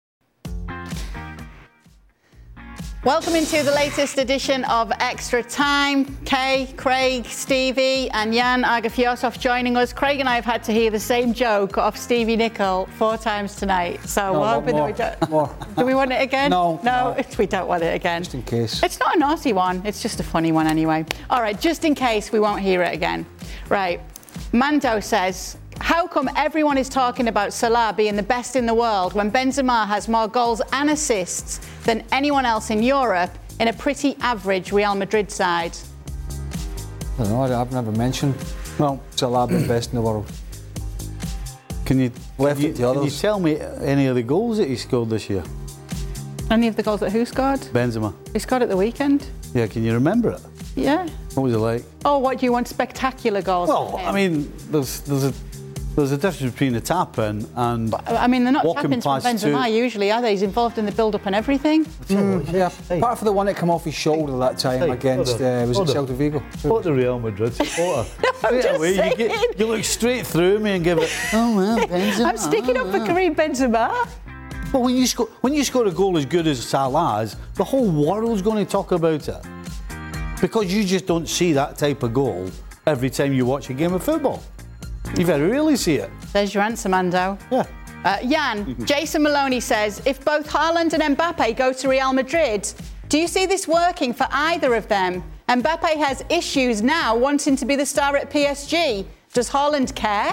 Welcome into the latest edition of Extra Time. Kay, Craig, Stevie and Jan Agafiosov joining us. Craig and I have had to hear the same joke off Stevie Nicol 4 times tonight. So we're hoping that we don't... Do we want it again? No. We don't want it again. Just in case. It's not a naughty one. It's just a funny one anyway. All right, just in case we won't hear it again. Right. Mando says... How come everyone is talking about Salah being the best in the world when Benzema has more goals and assists than anyone else in Europe in a pretty average Real Madrid side? I don't know, I've never mentioned Salah being best in the world. Can you Left it to Can you others. tell me any of the goals that he scored this year? Any of the goals that who scored? Benzema. He scored at the weekend. Yeah, can you remember it? Yeah. What was it like? Oh, what do you want? Spectacular goals? Well, from him? I mean, there's a difference between a tap-in and I mean, they're not walking tap-ins from past Benzema usually, are they? He's involved in the build-up and everything. Yeah, apart from the one that came off his shoulder that time against, was it Celta Vigo? What the Real Madrid supporter? I'm Straight just away, saying. you look straight through me and give it, oh well, Benzema. I'm sticking up for Karim Benzema. But when you score a goal as good as Salah's, the whole world's going to talk about it. Because you just don't see that type of goal every time you watch a game of football. You very rarely see it. There's your answer, Mando. Yeah. Jan, Jason Maloney says, if both Haaland and Mbappe go to Real Madrid, do you see this working for either of them? Mbappe has issues now wanting to be the star at PSG. Does Haaland care?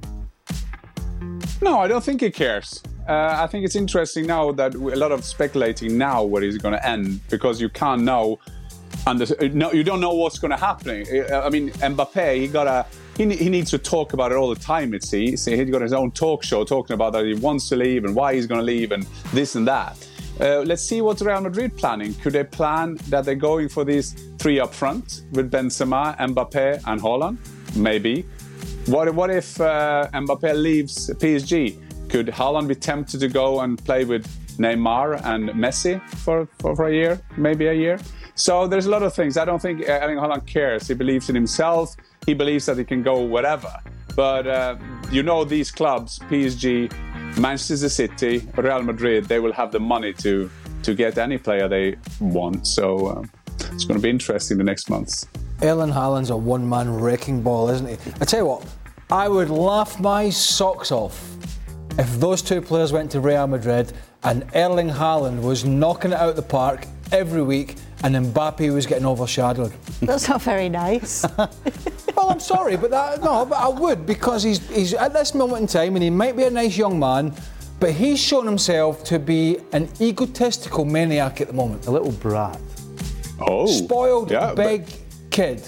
No, I don't think he cares. I think it's interesting now that a lot of speculating now where he's going to end because you can't know. You don't know what's going to happen. I mean, Mbappe, he needs to talk about it all the time, it seems. He's got his own talk show talking about that he wants to leave and why he's going to leave and this and that. Let's see what Real Madrid planning. Could they plan that they're going for these three up front with Benzema, Mbappe and Haaland? Maybe. What if Mbappe leaves PSG? Could Haaland be tempted to go and play with Neymar and Messi for a year, maybe a year? So there's a lot of things. I don't think Erling Haaland cares. He believes in himself. He believes that he can go wherever. But these clubs, PSG, Manchester City, Real Madrid, they will have the money to get any player they want. So it's going to be interesting the next months. Erling Haaland's a one-man wrecking ball, isn't he? I tell you what, I would laugh my socks off if those two players went to Real Madrid and Erling Haaland was knocking it out the park every week and Mbappe was getting overshadowed. That's not very nice. Well, I'm sorry, but I would, because he's at this moment in time, and he might be a nice young man, but he's shown himself to be an egotistical maniac at the moment. A little brat. Oh. Spoiled, big kid.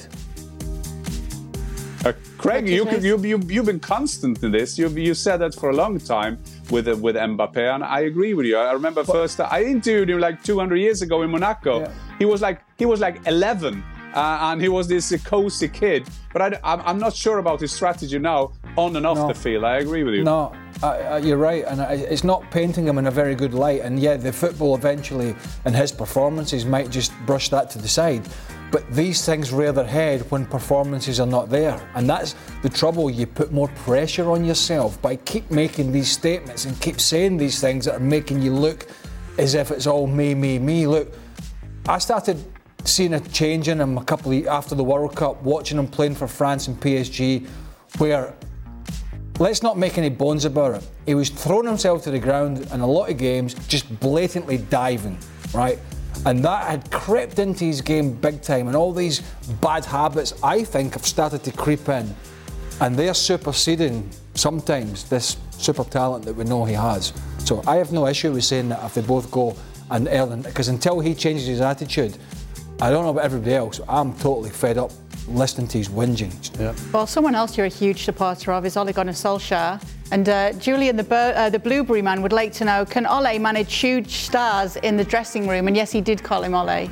Craig, you've been constant in this. You said that for a long time with Mbappe, and I agree with you. I remember I interviewed him like 200 years ago in Monaco. Yeah. He was like 11, and he was this cozy kid. But I'm not sure about his strategy now on and off the field. I agree with you. No, you're right, and it's not painting him in a very good light. And yeah, the football eventually and his performances might just brush that to the side. But these things rear their head when performances are not there. And that's the trouble. You put more pressure on yourself by keep making these statements and keep saying these things that are making you look as if it's all me. Look, I started seeing a change in him a couple of after the World Cup, watching him playing for France and PSG, where, let's not make any bones about it, he was throwing himself to the ground in a lot of games, just blatantly diving, right? And that had crept into his game big time, and all these bad habits, I think, have started to creep in, and they're superseding sometimes this super talent that we know he has. So I have no issue with saying that if they both go and Erling, because until he changes his attitude, I don't know about everybody else, I'm totally fed up listening to his whinging. Yeah. Well, someone else you're a huge supporter of is Ole Gunnar Solskjaer. And Julian, the Blueberry Man, would like to know, can Ole manage huge stars in the dressing room? And yes, he did call him Ole.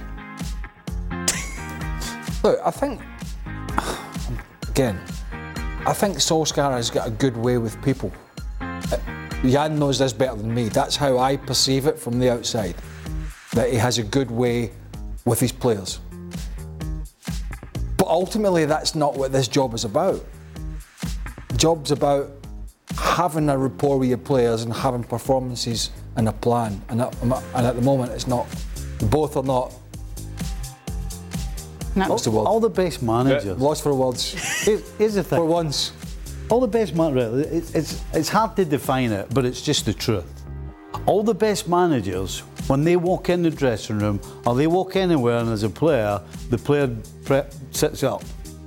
Look, I think Solskjaer has got a good way with people. Jan knows this better than me. That's how I perceive it from the outside, that he has a good way with his players. But ultimately, that's not what this job is about. The job's about having a rapport with your players and having performances and a plan. And at the moment, it's not. Both are not. All the best managers. Lost for words. Here's the thing. For once. All the best managers, it's hard to define it, but it's just the truth. All the best managers, when they walk in the dressing room or they walk anywhere and as a player, the player sits up.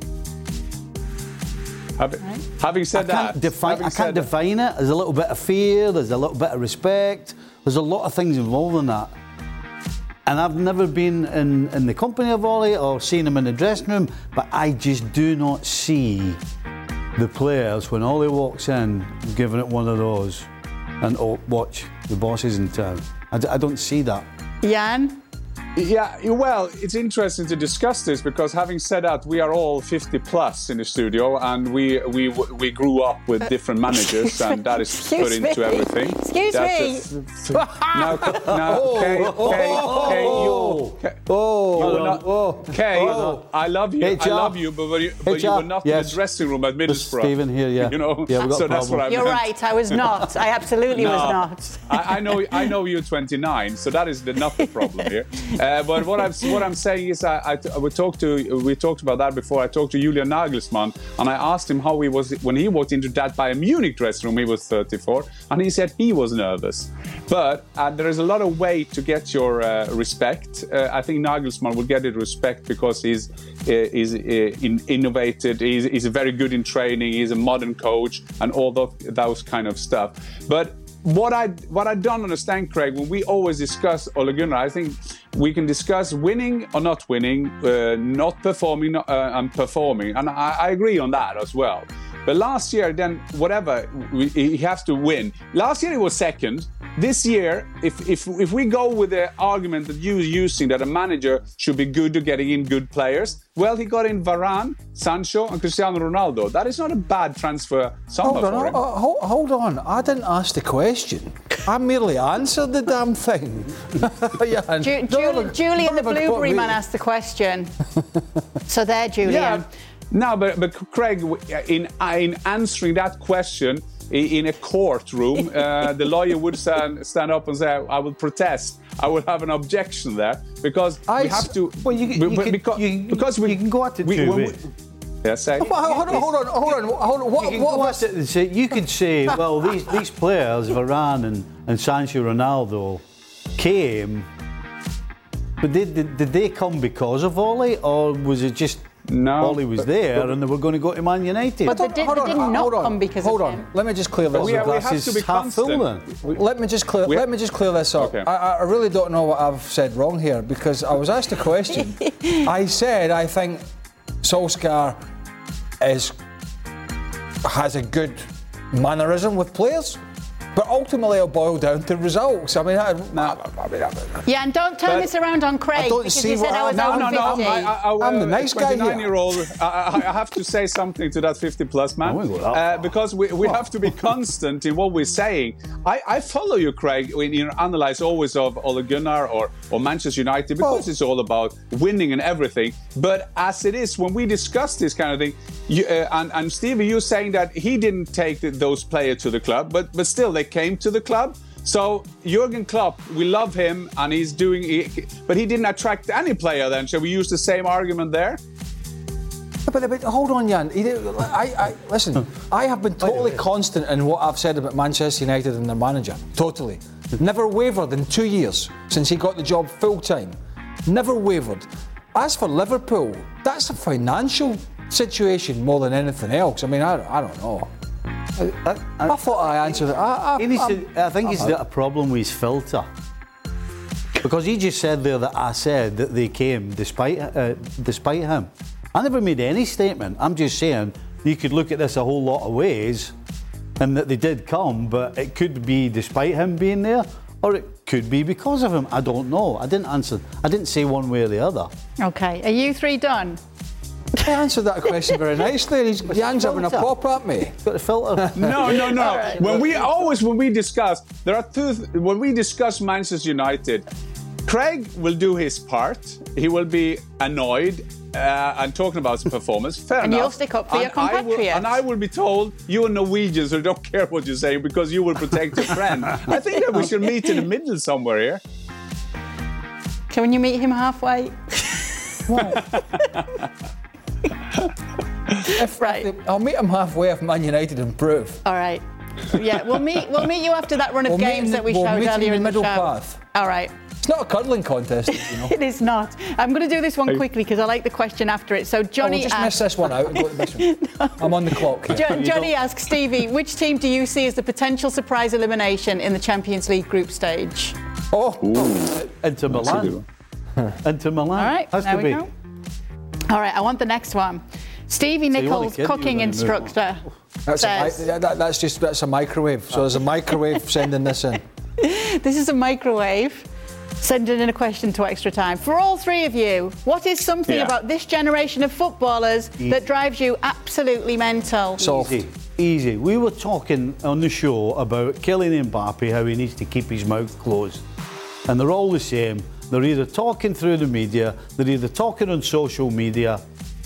Having said that, I can't define it. There's a little bit of fear, there's a little bit of respect, there's a lot of things involved in that. And I've never been in the company of Ole or seen him in the dressing room, but I just do not see the players, when Ollie walks in, giving it one of those, and watch, the boss is in town. I don't see that. Jan? Yeah, well, it's interesting to discuss this because having said that, we are all 50 plus in the studio and we grew up with different managers and that is put into everything. Excuse me. Kay, I love you, but you were not in the dressing room at Middlesbrough. Stephen here, yeah. You know, yeah, so that's what I meant. You're right, I was not. I absolutely was not. I know you're 29, so that is not the problem here. But what I'm saying is, we talked about that before. I talked to Julian Nagelsmann, and I asked him how he was when he walked into that Bayern Munich dressing room. He was 34, and he said he was nervous. But there is a lot of way to get your respect. I think Nagelsmann will get it respect because he's innovated. He's very good in training. He's a modern coach, and all those kind of stuff. But what I don't understand, Craig, when we always discuss Ole Gunnar, I think we can discuss winning or not winning, not performing and performing, and I agree on that as well. But last year, then whatever, he has to win. Last year he was second. This year, if we go with the argument that you're using that a manager should be good to getting in good players, well, he got in Varane, Sancho, and Cristiano Ronaldo. That is not a bad transfer summer for him. Hold on. I didn't ask the question. I merely answered the damn thing. Julian, the Blueberry Man, asked the question. So there, Julian. Yeah. No, but Craig, in answering that question in a courtroom, the lawyer would stand up and say, "I will protest. I will have an objection there because we have to." Well, you can go at it two ways. Yes, say. Hold on. You could say, well, these players, Varane and Sancho Ronaldo, came, but did they come because of Ollie, or was it just? No, Ollie was there and they were going to go to Man United. But they did not come because of him. Let me just clear this up. We have to be constant. Let me just clear this up. Okay. I really don't know what I've said wrong here because I was asked a question. I said I think Solskjaer has a good mannerism with players. But ultimately, it'll boil down to results. I mean, yeah, and don't turn this around on Craig because you said I was over 50. I'm the nice guy here. 29-year-old. I have to say something to that 50-plus man because we have to be constant in what we're saying. I follow you, Craig, when you analyse always of Ole Gunnar or Manchester United because it's all about winning and everything. But as it is, when we discuss this kind of thing, and Stevie, you're saying that he didn't take those players to the club, but still they came to the club. So Jurgen Klopp, we love him, and he's doing, but he didn't attract any player. Then shall we use the same argument there? But hold on, Jan. Listen. I have been totally constant in what I've said about Manchester United and their manager. Totally, never wavered in 2 years since he got the job full time. Never wavered. As for Liverpool, that's a financial situation more than anything else. I mean, I don't know. I thought I answered it. I think he's got a problem with his filter. Because he just said there that I said that they came despite him. I never made any statement. I'm just saying you could look at this a whole lot of ways and that they did come, but it could be despite him being there or it could be because of him. I don't know. I didn't say one way or the other. Okay. Are you three done? I answered that question very nicely. Jan's having a pop at me. Got a filter. No. Right. When we discuss, there are when we discuss Manchester United, Craig will do his part. He will be annoyed and talking about his performance. Fair and enough. You'll stick up for your compatriots. And I will be told you are Norwegians who don't care what you say because you will protect your friend. I think that we should meet in the middle somewhere here. Can you meet him halfway? Right. I'll meet him halfway if Man United improve. All right. Yeah, we'll meet you after that run of games that we showed earlier in the show. Path. All right. It's not a cuddling contest, you know. It is not. I'm going to do this one quickly because I like the question after it. So Johnny we'll just miss this one out and go to this one. I'm on the clock here. Johnny asks, Stevie, which team do you see as the potential surprise elimination in the Champions League group stage? Inter Milan. Inter Milan. All right, Has there to we be. go. All right, I want the next one. Stevie Nichols, cooking instructor. That's a microwave. So there's a microwave sending this in. This is a microwave sending in a question to Extra Time. For all three of you, what is something about this generation of footballers that drives you absolutely mental? Easy. We were talking on the show about Kylian Mbappe, how he needs to keep his mouth closed. And they're all the same. They're either talking through the media, they're either talking on social media,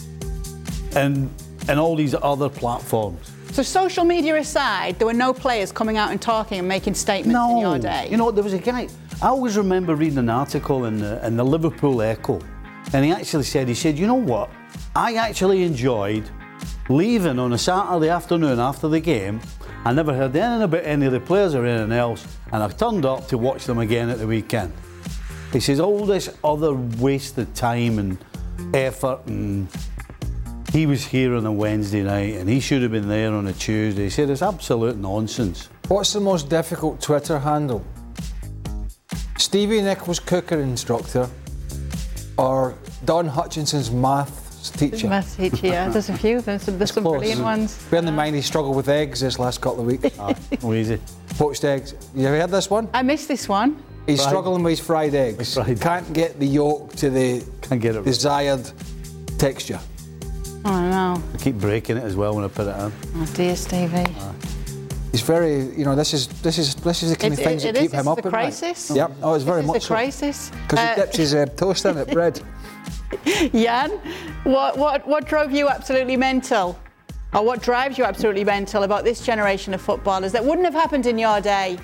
and all these other platforms. So social media aside, there were no players coming out and talking and making statements in your day? You know, there was a guy, I always remember reading an article in the Liverpool Echo, and he actually said, you know what, I actually enjoyed leaving on a Saturday afternoon after the game. I never heard anything about any of the players or anything else, and I turned up to watch them again at the weekend. He says, all this other wasted time and effort, and he was here on a Wednesday night and he should have been there on a Tuesday. He said, it's absolute nonsense. What's the most difficult Twitter handle? Stevie Nichols, cooker instructor, or Don Hutchinson's maths teacher? Maths teacher, yeah. There's a few. There's some brilliant ones. Bearing in mind he struggled with eggs this last couple of weeks. Easy. Poached eggs. You ever heard this one? I missed this one. He's struggling with his fried eggs. Can't get the yolk to the desired texture. Oh no. I keep breaking it as well when I put it in. Oh dear, Stevie. He's very, this is the kind of things that keep him up at night. It's a crisis. Yep. Oh, it's very much a crisis. Because he dips his toast in it, bread. Jan, what drove you absolutely mental, or what drives you absolutely mental about this generation of footballers that wouldn't have happened in your day?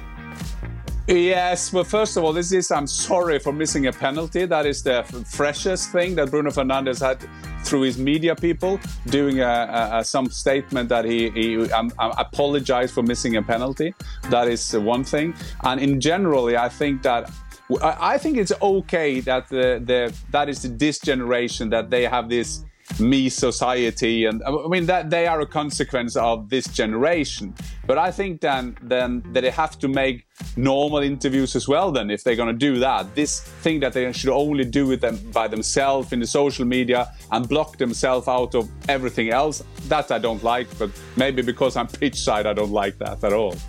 Yes, well, first of all, I'm sorry for missing a penalty. That is the freshest thing that Bruno Fernandes had through his media people, doing some statement that he apologized for missing a penalty. That is one thing. And in general, I think it's okay that that is this generation, that they have this me society, and I mean that they are a consequence of this generation. But I think then that they have to make normal interviews as well. Then, if they're going to do that, this thing that they should only do it by themselves in the social media and block themselves out of everything else, that I don't like. But maybe because I'm pitch side, I don't like that at all.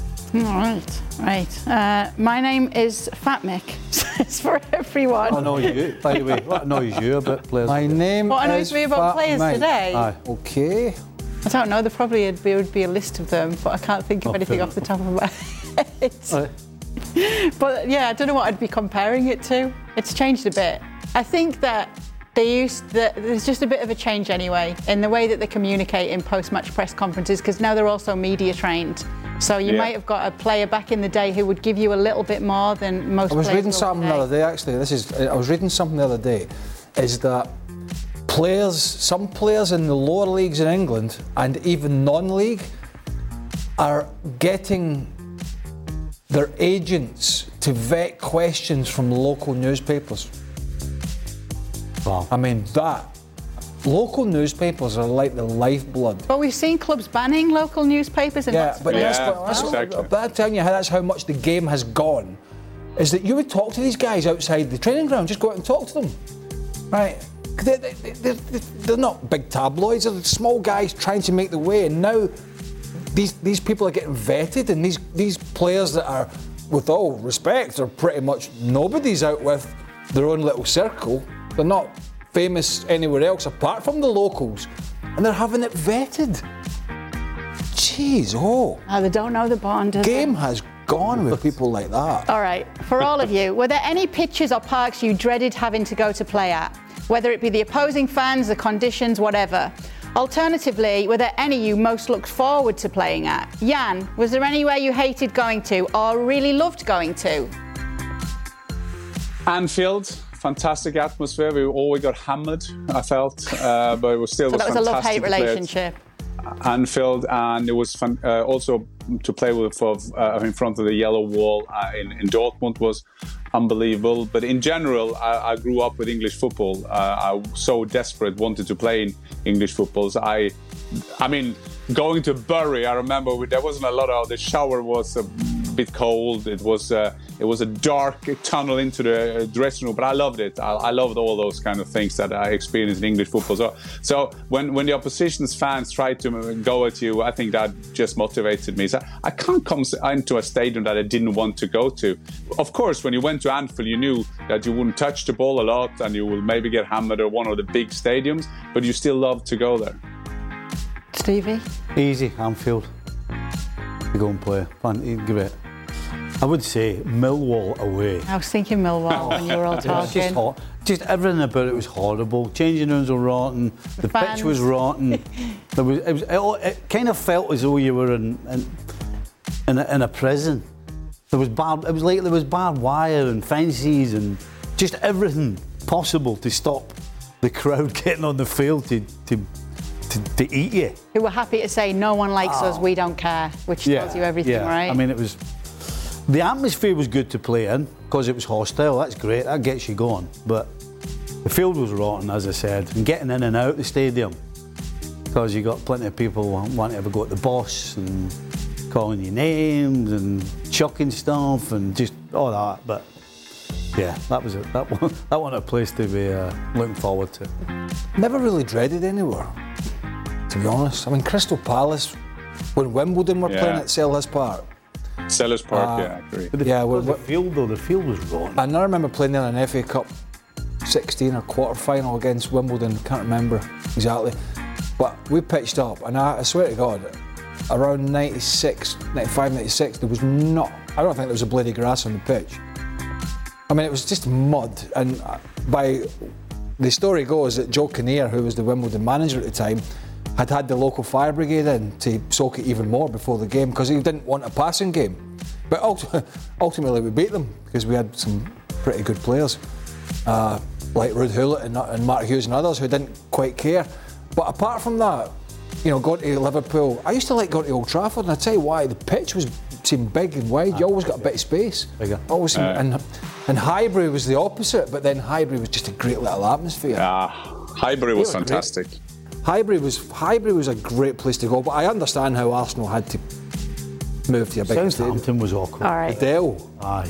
Right. My name is Fat Mick. It's for everyone. What annoys you, by the way? What annoys you about players? My name What annoys me about players today? Aye. Okay. I don't know. There probably would be a list of them, but I can't think of anything off the top of my head. Right. But yeah, I don't know what I'd be comparing it to. It's changed a bit. I think that there's just a bit of a change anyway in the way that they communicate in post-match press conferences, because now they're also media trained. So you might have got a player back in the day who would give you a little bit more than most players. I was reading something the other day, actually. I was reading something the other day, is that some players in the lower leagues in England and even non-league are getting their agents to vet questions from local newspapers. Wow. I mean, local newspapers are like the lifeblood. But we've seen clubs banning local newspapers and exactly. But I'm telling you that's how much the game has gone, is that you would talk to these guys outside the training ground, just go out and talk to them, right? They're not big tabloids, they're small guys trying to make the way, and now these people are getting vetted, and these players that are, with all respect, are pretty much nobody's out with their own little circle. They're not famous anywhere else apart from the locals, and they're having it vetted. Jeez, they don't know the bond. Game has gone with people like that. All right, for all of you, were there any pitches or parks you dreaded having to go to play at? Whether it be the opposing fans, the conditions, whatever. Alternatively, were there any you most looked forward to playing at? Jan, was there anywhere you hated going to or really loved going to? Anfield. Fantastic atmosphere. We always got hammered, I felt, but it was still so that was fantastic. A love-hate relationship. Anfield, and it was fun. Also to play with in front of the yellow wall in Dortmund was unbelievable. But in general, I grew up with English football. I was so desperate, wanted to play in English footballs. I mean, going to Bury, I remember there wasn't a lot of. The shower was bit cold. It was a dark tunnel into the dressing room, but I loved it. I loved all those kind of things that I experienced in English football. So when the opposition's fans tried to go at you, I think that just motivated me. So I can't come into a stadium that I didn't want to go to. Of course, when you went to Anfield, you knew that you wouldn't touch the ball a lot and you will maybe get hammered at one of the big stadiums, but you still loved to go there. Stevie? Easy, Anfield. You go and play. Give it. I would say Millwall away. I was thinking Millwall when you were all talking. Just hot. Just everything about it was horrible. Changing rooms were rotten. The pitch was rotten. It kind of felt as though you were in a prison. It was like there was barbed wire and fences and just everything possible to stop the crowd getting on the field to eat you. Who were happy to say, no one likes us, we don't care, which tells you everything, right? I mean, the atmosphere was good to play in because it was hostile. That's great, that gets you going. But the field was rotten, as I said, and getting in and out the stadium because you got plenty of people wanting to go at the boss and calling you names and chucking stuff and just all that. But yeah, that was it. That wasn't a place to be looking forward to. Never really dreaded anywhere, to be honest. I mean, Crystal Palace, when Wimbledon were playing at Selhurst Park. Sellers Park, I agree. The field was wrong. And I remember playing there in an FA Cup 16 or quarter-final against Wimbledon, can't remember exactly. But we pitched up, and I swear to God, around 96, 95, 96, there was I don't think there was a blade of grass on the pitch. I mean, it was just mud, and the story goes that Joe Kinnear, who was the Wimbledon manager at the time, had the local fire brigade in to soak it even more before the game because he didn't want a passing game. But ultimately we beat them because we had some pretty good players like Ruud Gullit and Mark Hughes and others who didn't quite care. But apart from that, going to Liverpool, I used to like going to Old Trafford, and I tell you why, the pitch seemed big and wide. You always got a bit of space. Bigger. And Highbury was the opposite, but then Highbury was just a great little atmosphere. Highbury was fantastic. Highbury was a great place to go, but I understand how Arsenal had to move to a big Southampton was awkward. All right. Adele. Aye.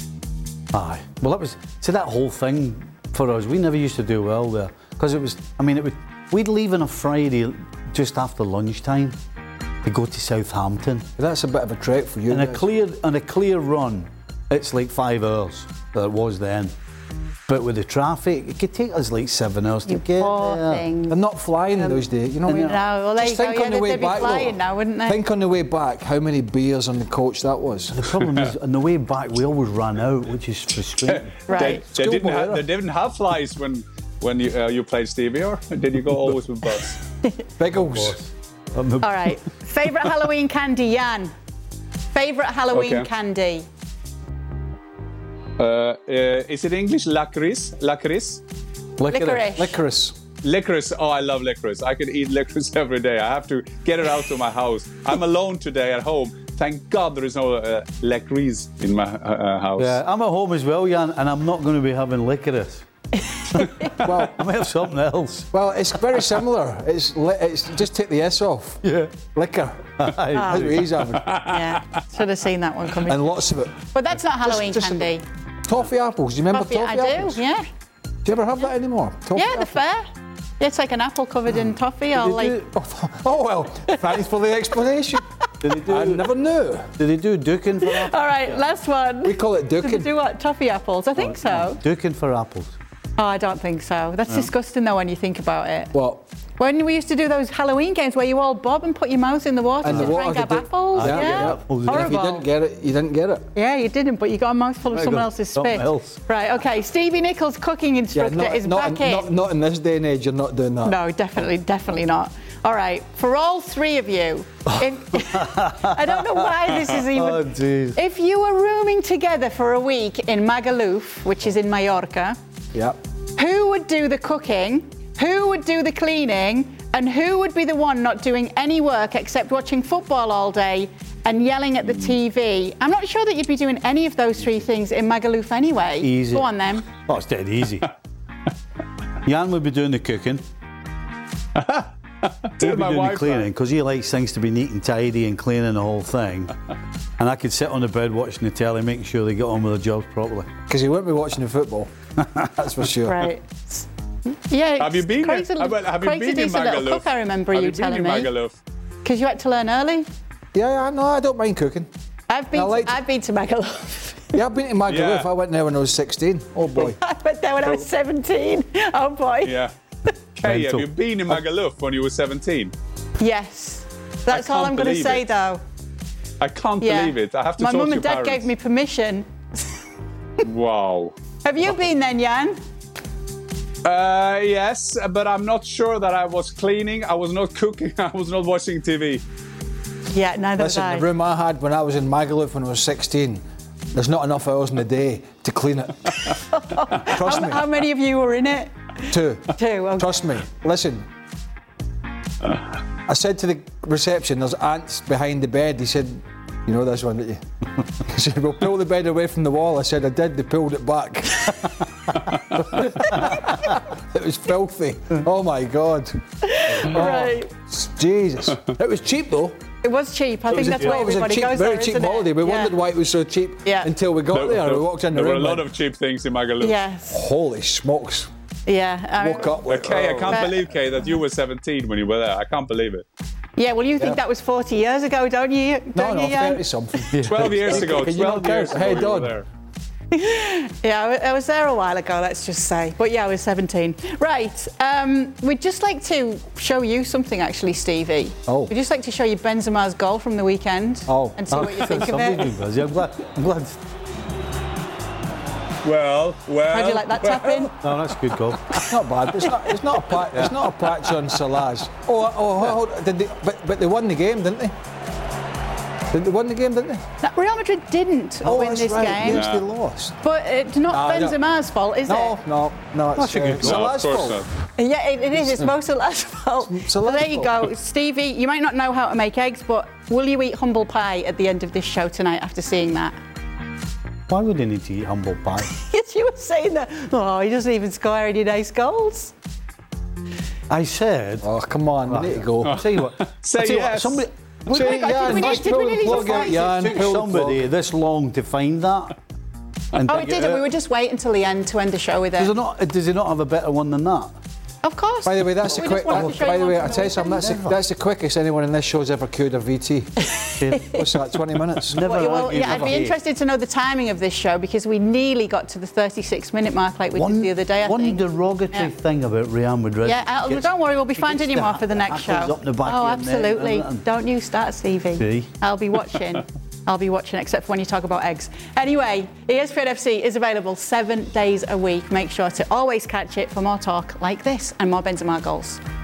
Well, that whole thing for us, we never used to do well there because we'd leave on a Friday just after lunchtime to go to Southampton. That's a bit of a trek for you. On a clear run, it's like 5 hours that it was then. But with the traffic, it could take us like 7 hours to get there. They're not flying in those days, you know what I mean? No, well, there you go. Yeah, they'd be flying now, wouldn't they? Think on the way back how many beers on the coach that was. The problem is, on the way back, we always ran out, which is frustrating. Right. They didn't have flies when you played Stevie, or did you go always with bus? Biggles. All right. Favourite Halloween candy, Jan? Favourite Halloween candy? Is it English? Licorice? Licorice. Licorice. Oh, I love licorice. I could eat licorice every day. I have to get it out of my house. I'm alone today at home. Thank God there is no licorice in my house. Yeah, I'm at home as well, Jan, and I'm not going to be having licorice. Well, I might have something else. Well, it's very similar. It's just take the S off. Yeah. Liquor. That's what he's having. Yeah, should have seen that one coming. And lots of it. But that's not Halloween candy. Toffee apples. Do you remember toffee apples? I do, yeah. Do you ever have that anymore? Toffee the fair. It's like an apple covered in toffee. Or like. Oh well, thanks for the explanation. I never knew. Did they do duking for apples? All right, last one. We call it duking. Did they do what? Toffee apples? I think so. Duking for apples. Oh, I don't think so. That's disgusting though when you think about it. What? When we used to do those Halloween games where you all bob and put your mouth in the water to try and get apples. Yeah. Horrible. If you didn't get it, you didn't get it. Yeah, you didn't, but you got a mouthful of someone else's spit. Right, okay. Stevie Nichols, cooking instructor, is back in. Not in this day and age, you're not doing that. No, definitely not. All right, for all three of you, I don't know why this is even... Oh, jeez. If you were rooming together for a week in Magaluf, which is in Mallorca, who would do the cooking, who would do the cleaning, and who would be the one not doing any work except watching football all day and yelling at the TV? I'm not sure that you'd be doing any of those three things in Magaluf anyway. Easy. Go on then. Oh, it's dead easy. Jan would be doing the cooking. Tell my doing the wife cleaning that. because he likes things to be neat and tidy and clean and the whole thing. And I could sit on the bed watching the telly, making sure they get on with their jobs properly. Because he won't be watching the football. That's for sure. Right. Yeah. Have you been Craig's in, a, have you Craig's been a in decent little Magaluf? cook, I remember Have you you been telling in me. Magaluf? Because you had to learn early. Yeah, no, I don't mind cooking. I've been to Magaluf. Yeah, I've been to Magaluf. Yeah. I went there when I was 16. Oh boy. I went there when I was 17. Oh boy. Yeah. Hey, have you been in Magaluf when you were 17? Yes. That's all can't I'm going to believe say, it. though. I can't Yeah. believe it. I have to My talk mum to and your dad parents. gave me permission. Wow. Have you been then, Jan? Yes, but I'm not sure that I was cleaning. I was not cooking. I was not watching TV. Yeah, neither Listen, was I. the room I had when I was in Magaluf when I was 16, there's not enough hours in the day to clean it. Trust me. How many of you were in it? 2. 2, okay. Trust me. Listen. I said to the reception, there's ants behind the bed. He said, you know this one, don't you? He said, we'll pull the bed away from the wall. I said, I did. They pulled it back. It was filthy. Oh my God. Right. Jesus. It was cheap though. It was cheap. I think that's why it was a everybody cheap, goes very there, cheap isn't it? holiday. We Yeah. wondered why it was so cheap until we got there. We walked in the There were room. a lot like, of cheap things in Magaluf. Yes. Holy smokes. Yeah. Woke up like, Kay, I can't But- believe, Kay, that you were 17 when you were there. I can't believe it. Yeah, well, you think Yeah. that was 40 years ago, don't you? No, Don't you, Jan? 30 something. 12 years ago. Can you not 12 years count? ago Hey, you were Don. there. Yeah, I was there a while ago, let's just say. But yeah, I was 17. Right, we'd just like to show you something, actually, Stevie. Oh. We'd just like to show you Benzema's goal from the weekend. Oh. And see what you think of Somebody's been it. busy. I'm glad. Well. How do you like that tap in? No, that's a good goal. Not bad. It's not a patch on Salah's. But they won the game, didn't they? They won the game, didn't they? Now, Real Madrid didn't win that's this right. game. Yes, they lost. But it's not No, Benzema's fault, is it? No. It's That's a good goal. No, of Salah's course fault. not. Yeah, it is. It's most Salah's fault. So Salah's there you go. Stevie, you might not know how to make eggs, but will you eat humble pie at the end of this show tonight after seeing that? Why would they need to eat humble pie? Yes, you were saying that. Oh, he doesn't even score any nice goals. I said. Oh, come on. We need to go. I'll tell you what. Say I'll tell you what, yes. somebody. Did we need to fight? It took somebody this long to find that. And Oh, it did. We were just waiting until the end to end the show with it. Does he not have a better one than that? Of course. By the way, that's the We quick. just wanted to show By you the way, one I from tell you the something. weekend. That's the quickest anyone in this show's ever queued a VT. What's that? 20 minutes. Well, yeah, I'd be interested to know the timing of this show because we nearly got to the 36-minute mark like we did the other day, I One think. derogatory thing about Real Madrid. Yeah, gets- don't worry, we'll be it finding gets you more the for the next show. hackles up the back Oh, of your neck absolutely. and- Don't you start, Stevie. See? I'll be watching. I'll be watching, except for when you talk about eggs. Anyway, ESPN FC is available 7 days a week. Make sure to always catch it for more talk like this and more Benzema goals.